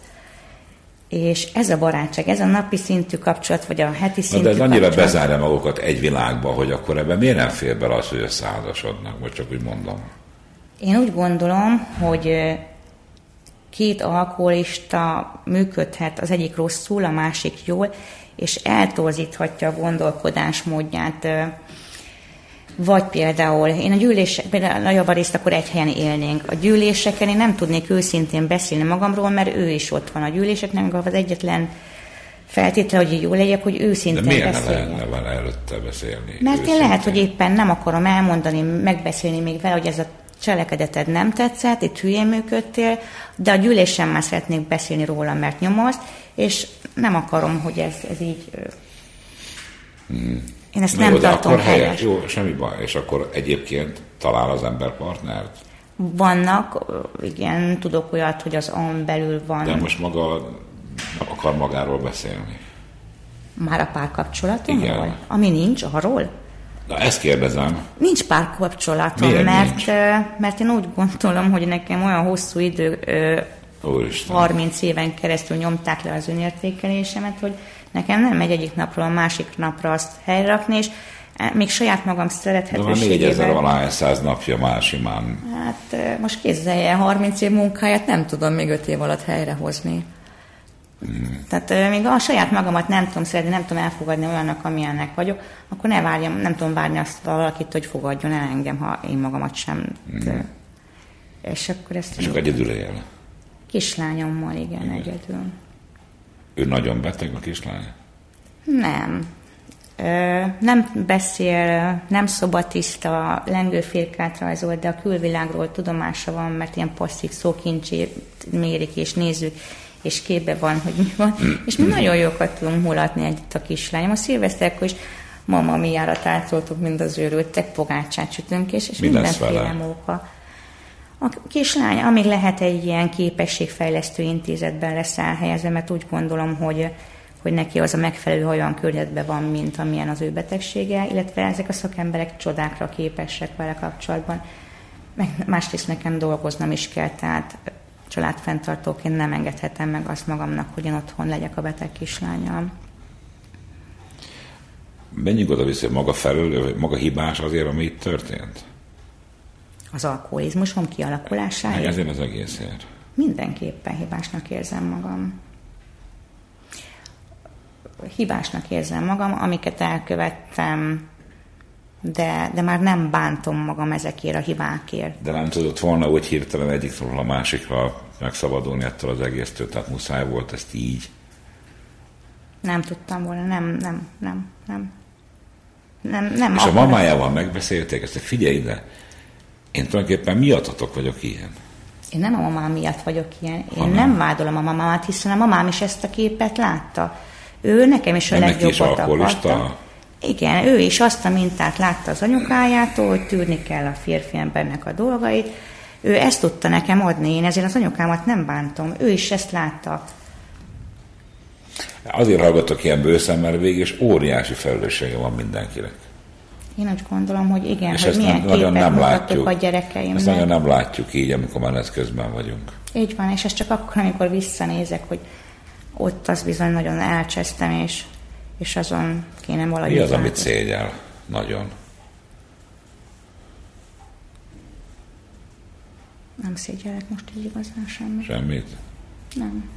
És ez a barátság, ez a napi szintű kapcsolat, vagy a heti szintű kapcsolat. De ez annyira kapcsolat... bezárja magukat egy világba, hogy akkor ebben miért nem fél bele az, hogy összeházasodnak, vagy csak úgy mondom. Én úgy gondolom, hogy két alkoholista működhet, az egyik rosszul, a másik jól, és eltorzíthatja a gondolkodásmódját. Vagy például, én a gyűlések, például a javarészt akkor egy helyen élnénk. A gyűléseken én nem tudnék őszintén beszélni magamról, mert ő is ott van a gyűléseknek, az egyetlen feltétele, hogy jól legyek, hogy őszintén beszéljek. De miért ne lehetne vele előtte beszélni? Mert őszintén? én lehet, hogy éppen nem akarom elmondani, megbeszélni még vele, hogy ez a cselekedeted nem tetszett, itt hülyén működtél, de a gyűlésen már szeretnék beszélni róla, mert nyomozd, és nem akarom, hogy ez, ez így... Hmm. Én ezt Na nem jó, tartom akkor helyes. helyes. Jó, semmi baj. És akkor egyébként talál az ember partnert? Vannak, igen, tudok olyat, hogy az on belül van. De most maga akar magáról beszélni. Már a párkapcsolatomról? Igen. Ami nincs, arról? Na, ezt kérdezem. Nincs párkapcsolatom, Miért mert, nincs? mert én úgy gondolom, hogy nekem olyan hosszú idő, Úristen. harminc éven keresztül nyomták le az önértékelésemet, hogy nekem nem megy egyik napról a másik napra azt helyrakni, és még saját magam szerethetőségével... De már négyezer valahány száz napja már simán. Hát most kézzelje, harminc év munkáját nem tudom még öt év alatt helyrehozni. Hmm. Tehát még a saját magamat nem tudom szeretni, nem tudom elfogadni olyannak, amilyennek vagyok, akkor ne várjam, nem tudom várni azt valakit, hogy fogadjon el engem, ha én magamat sem. Hmm. És akkor ezt... És akkor egyedül él? Kislányommal, igen, igen, egyedül. Ő nagyon beteg, a kislány? Nem. Ö, nem beszél, nem szobatiszta, lengőférkát rajzol, de a külvilágról tudomása van, mert ilyen passzív szókincsét mérik és nézzük, és képbe van, hogy mi van. És mi nagyon jókat tudunk mulatni együtt a kislányom. A szilveszterkor is Mamma Miára táncoltuk, mind az őrültek, pogácsát sütünk, és, és mindenféle móka. A kislány, amíg lehet egy ilyen képességfejlesztő intézetben lesz elhelyezve, mert úgy gondolom, hogy, hogy neki az a megfelelő olyan környezetben van, mint amilyen az ő betegsége, illetve ezek a szakemberek csodákra képesek vele kapcsolatban. Meg másrészt nekem dolgoznom is kell, tehát családfenntartóként nem engedhetem meg azt magamnak, hogy én otthon legyek a beteg kislányal. Menjünk oda vissza, maga felől, maga hibás azért, ami itt történt? Az alkoholizmusom kialakulásáért? Ezért az egészért. Mindenképpen hibásnak érzem magam. Hibásnak érzem magam, amiket elkövettem, de, de már nem bántom magam ezekért a hibákért. De nem tudott volna úgy hirtelen egyikről a másikra megszabadulni ettől az egésztől, tehát muszáj volt ezt így? Nem tudtam volna, nem, nem, nem, nem. nem, nem És akar... a mamájával megbeszélték ezt, hogy figyelj ide, én tulajdonképpen miattatok vagyok ilyen. Én nem a mamám miatt vagyok ilyen. Én Hanem. nem vádolom a mamámat, hiszen a mamám is ezt a képet látta. Ő nekem is a Nem neki is legjobbat alkoholista? akarta. Igen, ő is azt a mintát látta az anyukájától, hogy tűrni kell a férfi embernek a dolgait. Ő ezt tudta nekem adni, én ezért az anyukámat nem bántom. Ő is ezt látta. Azért hallgatok ilyen bőszen, mert végig és óriási felelőssége van mindenkinek. Én úgy gondolom, hogy igen, és hogy milyen nem, nagyon képet nem mutattuk látjuk. a gyerekeimnek. Ezt nagyon nem látjuk így, amikor menet közben vagyunk. Így van, és ez csak akkor, amikor visszanézek, hogy ott az bizony nagyon elcsesztem, és, és azon kéne valahogy... Mi az, amit változni. szégyel? Nagyon. Nem szégyellek most így igazán semmit. Semmit? Nem.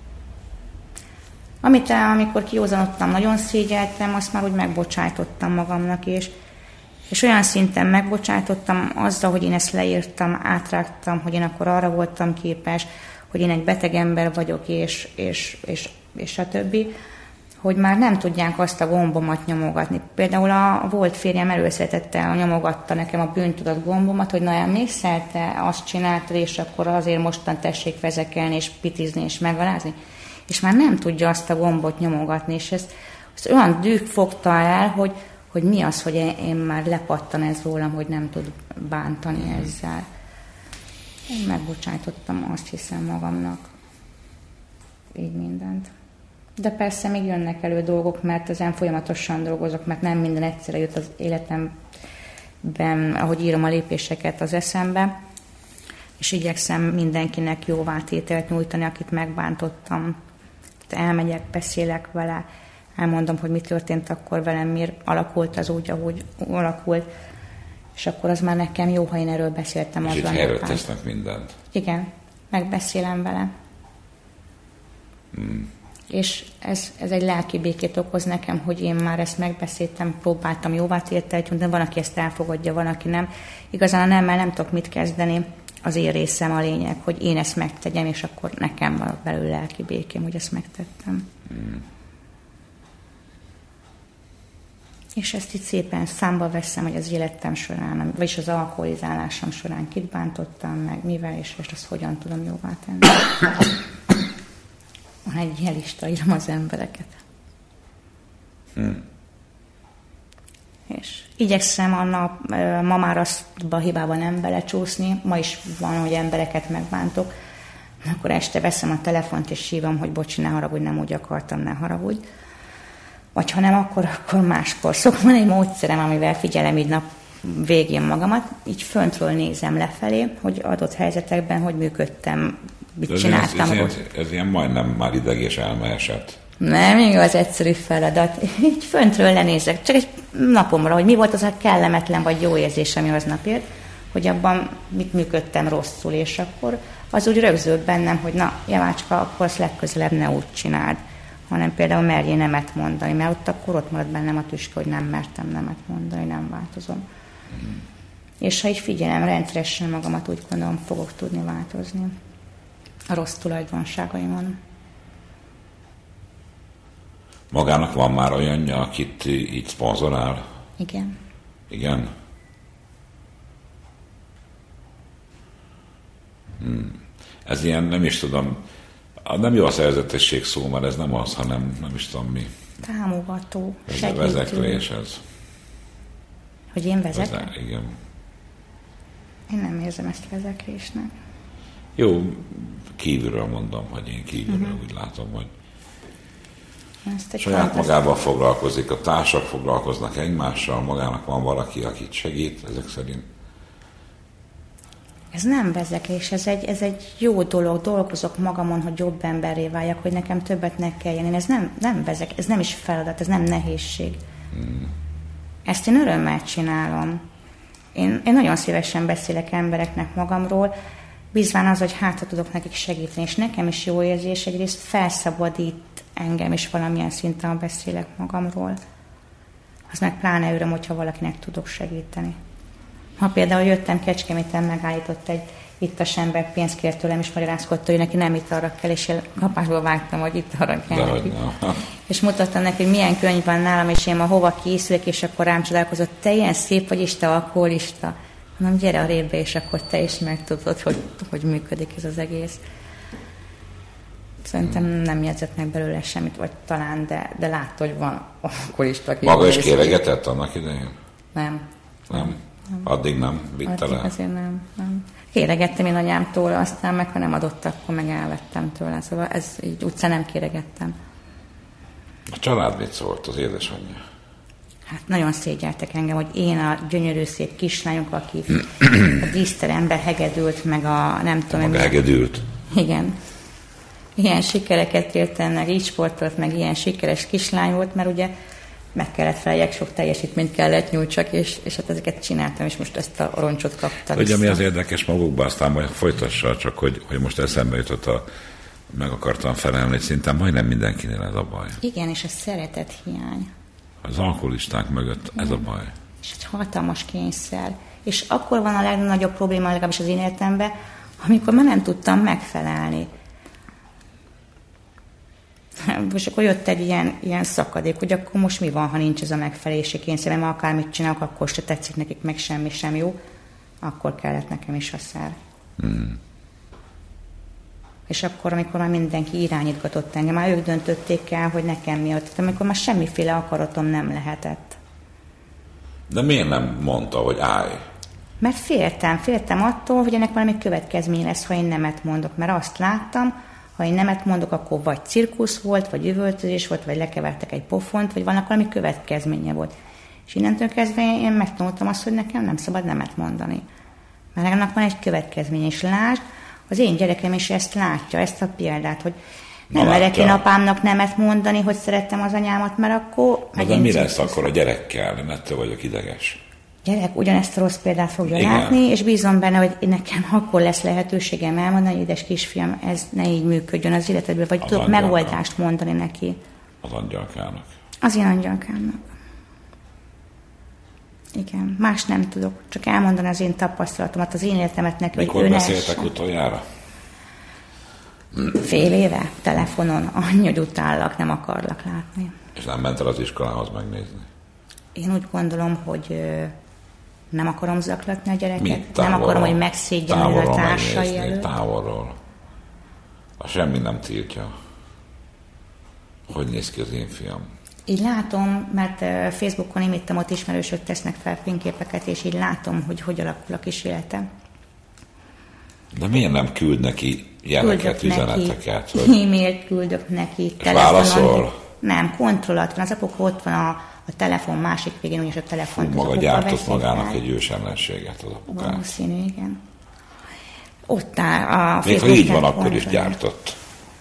Amit amikor kiózanodtam, nagyon szégyeltem, azt már úgy megbocsájtottam magamnak, és, és olyan szinten megbocsájtottam azzal, hogy én ezt leírtam, átrágtam, hogy én akkor arra voltam képes, hogy én egy beteg ember vagyok, és, és, és, és a többi, hogy már nem tudják azt a gombomat nyomogatni. Például a volt férjem előszeretettel nyomogatta nekem a bűntudat gombomat, hogy na emlékszel, te azt csináltad, és akkor azért mostan tessék vezekelni, és pitizni, és megalázni. És már nem tudja azt a gombot nyomogatni, és ez, ez olyan düh fogta el, hogy, hogy mi az, hogy én, én már lepattan ez rólam, hogy nem tud bántani ezzel. Én megbocsájtottam, azt hiszem magamnak. Így mindent. De persze még jönnek elő dolgok, mert ezen folyamatosan dolgozok, mert nem minden egyszerre jut az életemben, ahogy írom a lépéseket az eszembe, és igyekszem mindenkinek jóvátételt nyújtani, akit megbántottam. Elmegyek, beszélek vele, elmondom, hogy mi történt akkor velem, miért alakult az úgy, ahogy alakult, és akkor az már nekem jó, ha én erről beszéltem. És itt azzal erről napán. tesznek mindent. Igen, megbeszélem vele. Hmm. És ez, ez egy lelki békét okoz nekem, hogy én már ezt megbeszéltem, próbáltam jóvátételt, de van, aki ezt elfogadja, van, aki nem. Igazán a nemmel nem tudok mit kezdeni, az én részem a lényeg, hogy én ezt megtegyem, és akkor nekem van belőle lelki békém, hogy ezt megtettem. Hmm. És ezt itt szépen számba veszem, hogy az életem során, vagyis az alkoholizálásom során kit bántottam meg, mivel, és, és azt hogyan tudom jóvá tenni. Van egy ilyen lista, írom az embereket. Hmm. És igyekszem a nap, ma már azt a hibába nem belecsúszni, ma is van, hogy embereket megbántok, akkor este veszem a telefont és hívom, hogy bocsi, ne haragudj, nem úgy akartam, ne haragudj. Vagy ha nem, akkor, akkor máskor. Szóval van egy módszerem, amivel figyelem így nap végén magamat, így föntről nézem lefelé, hogy adott helyzetekben hogy működtem, mit csináltam. Ez, ez, ez, ez ilyen majdnem már ideg és elme eset. Nem igaz, egyszerű feladat. Így föntről lenézek, csak egy napomra, hogy mi volt az a kellemetlen vagy jó érzés, ami aznap ért, hogy abban mit működtem rosszul, és akkor az úgy rögzült bennem, hogy na, Javácska, akkor azt legközelebb ne úgy csináld, hanem például merjél nemet mondani, mert ott akkor ott marad bennem a tüske, hogy nem mertem nemet mondani, nem változom. Mm. És ha így figyelem rendszeresen magamat, úgy gondolom, fogok tudni változni a rossz tulajdonságaimon. Magának van már olyanja, akit így szponzorál? Igen. Igen? Hmm. Ez ilyen, nem is tudom, nem jó a szerzetesség szó, mert ez nem az, hanem nem is tudom mi. Támogató, ez segítő. A vezeklés ez. Hogy én vezetek? Veze, igen. Én nem érzem ezt vezeklésnek. Jó, kívülről mondom, hogy én kívülről uh-huh. úgy látom, hogy Ezt egy saját magával foglalkozik, a társak foglalkoznak egymással, magának van valaki, akit segít, ezek szerint. Ez nem vezeklés, ez egy, ez egy jó dolog, dolgozok magamon, hogy jobb emberré váljak, hogy nekem többet ne kelljen. Én ez nem, nem vezek, ez nem is feladat, ez nem nehézség. Hmm. Ezt én örömmel csinálom. Én, én nagyon szívesen beszélek embereknek magamról, bízván az, hogy hátra tudok nekik segíteni, és nekem is jó érzés, egyrészt felszabadít engem is valamilyen szinten, beszélek magamról. Az meg pláne öröm, hogyha valakinek tudok segíteni. Ha például jöttem Kecskeméten, megállított egy ittas ember, pénzt kért tőlem, és magyarázkodta, hogy neki nem itt arra kell, és én kapásból vágtam, hogy itt arra kell de neki. És mutattam neki, hogy milyen könyv van nálam, és én ma hova készülök, és akkor rám csodálkozott, te ilyen szép vagy, és te alkoholista. Mondom, gyere a rébe, és akkor te is megtudod, hogy, hogy működik ez az egész. Szerintem nem jegyzett meg belőle semmit, vagy talán, de, de látta, hogy van alkoholista. Maga is kéregetett annak idején? Nem. Nem? Nem. Addig nem vitte le? Azért nem, nem. Kéregettem én anyámtól, aztán meg ha nem adott, akkor meg elvettem tőle. Szóval ez így utca nem kéregettem. A család mit szólt, az édesanyja? Hát nagyon szégyeltek engem, hogy én a gyönyörű szép kislányok, aki a díszterembe hegedült, meg a nem tudom... Maga hegedült? Igen. Ilyen sikereket ért ennek, így sportolt, meg ilyen sikeres kislány volt, mert ugye meg kellett feljek, sok teljesítményt kellett nyújtsak, és, és hát ezeket csináltam, és most ezt a roncsot kaptam. Ugye mi az érdekes magukban, aztán majd folytassa, csak hogy, hogy most eszembe jutott, a, meg akartam felelni, hogy szinte majdnem mindenkinél ez a baj. Igen, és a szeretet hiány. Az alkoholisták mögött ez a baj. És egy hatalmas kényszer. És akkor van a legnagyobb probléma, legalábbis az én életemben, amikor már nem tudtam megfelelni. És akkor jött egy ilyen, ilyen szakadék, hogy akkor most mi van, ha nincs ez a megfelelési kényszer, mert akármit csinálok, akkor se tetszik nekik, meg semmi sem jó, akkor kellett nekem is a szer. Hmm. És akkor, amikor már mindenki irányítgatott engem, már ők döntötték el, hogy nekem mi ott, amikor már semmiféle akaratom nem lehetett. De miért nem mondta, hogy állj? Mert féltem, féltem attól, hogy ennek valami következmény lesz, ha én nemet mondok. Mert azt láttam, ha én nemet mondok, akkor vagy cirkusz volt, vagy üvöltözés volt, vagy lekevertek egy pofont, vagy vannak valami következménye volt. És innentől kezdve én megtanultam azt, hogy nekem nem szabad nemet mondani. Mert ennek van egy következmény, és lásd, az én gyerekem is ezt látja, ezt a példát, hogy nem merek én apámnak nemet mondani, hogy szerettem az anyámat, mert akkor... Na, de mi lesz akkor a gyerekkel? Én ettől vagyok ideges. Gyerek ugyanezt a rossz példát fogja Igen. látni, és bízom benne, hogy nekem akkor lesz lehetőségem elmondani, hogy édes kisfiam, ez ne így működjön az életedben, vagy Az tudok angyalka. megoldást mondani neki. Az angyalkának. Az én angyalkámnak. Igen, más nem tudok, csak elmondani az én tapasztalatomat, az én életemet neki, Mikor hogy ő ne beszéltek essen. utoljára? Fél éve telefonon, annyi, hogy utállak, nem akarlak látni. És nem ment el az iskolához megnézni? Én úgy gondolom, hogy ö, nem akarom zaklatni a gyereket, Mi? nem Távolról? akarom, hogy megszégyenül a Távolról társai megnézni, előtt. távolról. A semmi nem tiltja. Hogy néz ki az én fiam? Így látom, mert ö, Facebookon imittem, ott ismerősök tesznek fel fényképeket, és így látom, hogy hogy alakul a kis élete. De miért nem küld neki jeleket, Küldök üzeneteket? neki, Hogy... e-mailt küldök neki, válaszol? Nem, kontrollat van. Az apuka ott van a, a telefon másik végén, úgyis a telefont az Maga apuka gyártott veszi magának fel. egy ősellenséget az apukát. Valószínű, igen. Ott áll a Még ha Facebook így van, tehát akkor is kontroll. gyártott.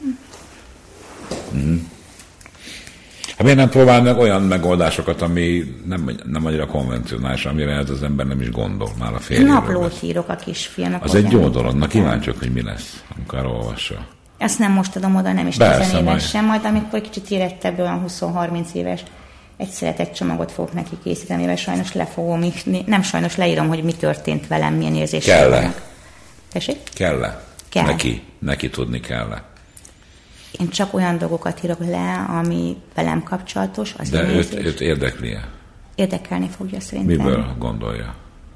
Mm. Hát miért nem próbál meg olyan megoldásokat, ami nem, nem annyira konvencionális, amire ez az ember nem is gondol már a férjéről. Naplót írok a kisfiamnak. Az egy jó olyan. dolog. Na kíváncsiak, hogy mi lesz, amikor olvassa. Ezt nem most adom oda, nem is Persze, tizenéves majd. sem, majd amikor kicsit érettebb, olyan húsz-harminc éves, egy szeretetcsomagot fogok neki készíteni, mert sajnos le fogom írni, nem sajnos leírom, hogy mi történt velem, milyen érzések Kell-e? vannak. Tessék? Kell-e? Kell. Neki, neki tudni kell-e? Én csak olyan dolgokat írok le, ami velem kapcsolatos, az De én őt, érzés. őt érdekli-e? Érdekelni fogja szerintem. Miből gondolja?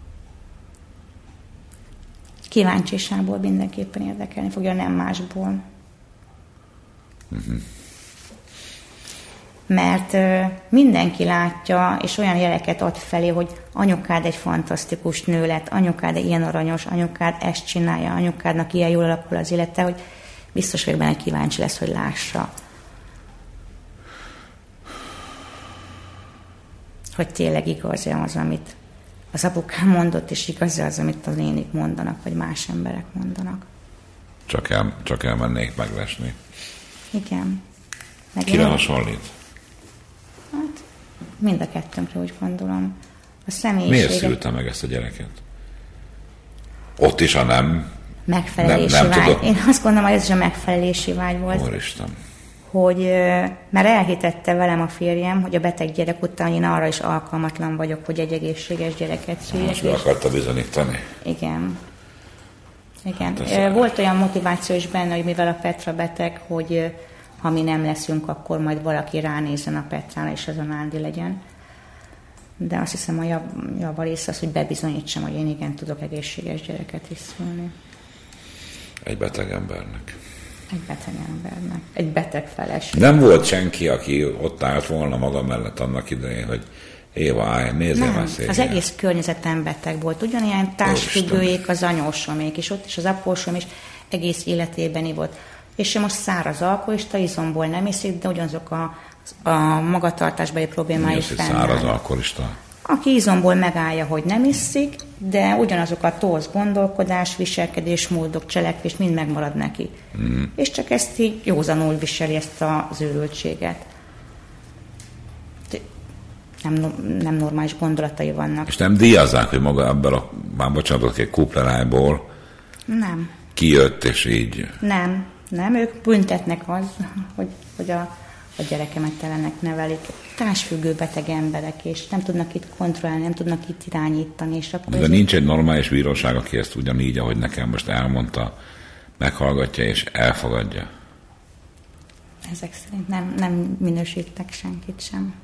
Kíváncsiságból mindenképpen érdekelni fogja, nem másból. Uh-huh. Mert ö, mindenki látja, és olyan jeleket ad felé, hogy anyukád egy fantasztikus nő lett, anyukád ilyen aranyos, anyukád ezt csinálja, anyukádnak ilyen jól alakul az élete, hogy biztos vagyok benne, kíváncsi lesz, hogy lássa. Hogy tényleg igaz-e az, amit az apukám mondott, és igaz-e az, amit a nénik mondanak, vagy más emberek mondanak. Csak, el, csak elmennék meglesni. Igen. Meg Kire én- hasonlít? Hát, mind a kettőnkre úgy gondolom. A Miért személyiséget, szülte meg ezt a gyereket? Ott is a nem. megfelelési Nem- nem vágy. tudok. Én azt gondolom, hogy ez is a megfelelési vágy volt, Úristen. hogy ö, már elhitette velem a férjem, hogy a beteg gyerek után én arra is alkalmatlan vagyok, hogy egy egészséges gyereket szüljek. Most be és- akarta bizonyítani. Igen. Igen. Hát ez- Ö, Volt olyan motiváció is benne, hogy mivel a Petra beteg, hogy ö, ha mi nem leszünk, akkor majd valaki ránézzen a Petrára, és az a Nándi legyen. De azt hiszem, a jav- javarész az, hogy bebizonyítsam, hogy én igen tudok egészséges gyereket is szülni. Egy beteg embernek. Egy beteg embernek. Egy beteg feleség. Nem volt senki, aki ott állt volna maga mellett annak idején, hogy Éva, állj, nézzél Nem, már szépen. az egész környezetem beteg volt. Ugyanilyen társfüggőjék az anyósomék is ott, és az apósom is egész életében ivott. És ő most száraz alkoholista, izomból nem iszik, de ugyanazok a, a magatartásbeli Mi problémái az, hogy száraz fennállnak. alkoholista? Aki izomból megállja, hogy nem iszik, de ugyanazok a torz gondolkodás, viselkedésmódok, cselekvés mind megmarad neki. Mm. És csak ezt így józanul viseli, ezt az őrültséget. Nem, nem normális gondolatai vannak. És nem díjazzák, hogy maga ebből a, már bocsánatok, egy kuplerájból Nem, kijött, és így. nem, nem. Ők büntetnek az, hogy, hogy a, a gyerekemet telenek nevelik. Társfüggő beteg emberek, és nem tudnak itt kontrollálni, nem tudnak itt irányítani. És akkor De ez- nincs egy normális bíróság, aki ezt ugyanígy, ahogy nekem most elmondta, meghallgatja és elfogadja. ezek szerint nem, nem minősítek senkit sem.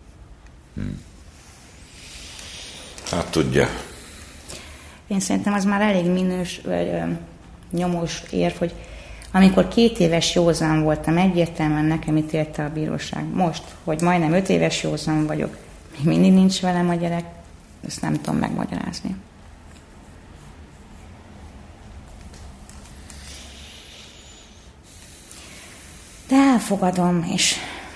Hát tudja. Én szerintem az már elég minős, vagy, ö, nyomós érv, hogy amikor két éves józan voltam, egyértelműen nekem ítélte a bíróság. Most, hogy majdnem öt éves józan vagyok, még mindig nincs velem a gyerek, ezt nem tudom megmagyarázni. De elfogadom, és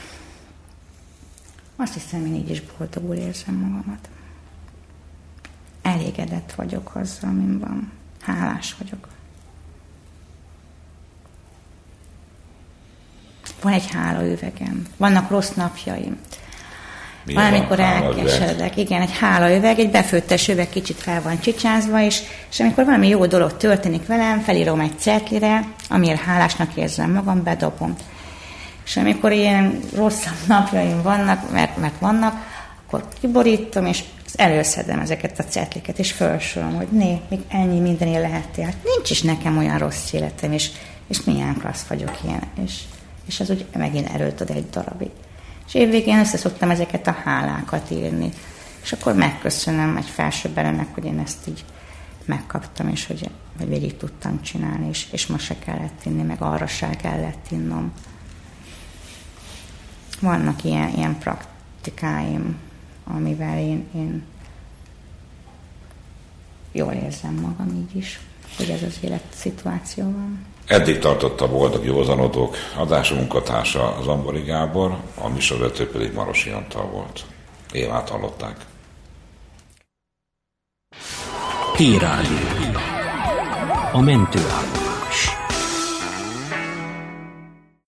azt hiszem, én így is boldogul érzem magamat. Elégedett vagyok azzal, amin van. Hálás vagyok. Van egy hálaüvegem. Vannak rossz napjaim. Van, amikor elkeseredek. Igen, egy hálaüveg, egy befőttes üveg, kicsit fel van csicsázva, és, és amikor valami jó dolog történik velem, felírom egy cetlire, amiért hálásnak érzem magam, bedobom. És amikor ilyen rosszabb napjaim vannak, mert, mert vannak, akkor kiborítom, és előszedem ezeket a cetliket, és felsorolom, hogy né, még ennyi mindenért lehettél. Hát nincs is nekem olyan rossz életem, és, és milyen klassz vagyok ilyen. És, és az úgy megint erőt ad egy darabig. És évvégén össze szoktam ezeket a hálákat írni. És akkor megköszönöm egy felsőbb előnek, hogy én ezt így megkaptam, és hogy, hogy végig tudtam csinálni, és, és ma se kellett inni, meg arra se kellett innom. Vannak ilyen, ilyen praktikáim, amivel én, én jól érzem magam így is, hogy ez az életszituáció van. Eddig tartott a Boldog Józanodók adása munkatársa Zambori Gábor, a műsorvezető pedig Marosi Antal volt. Évát hallották. T-Rádió. A mentőálló.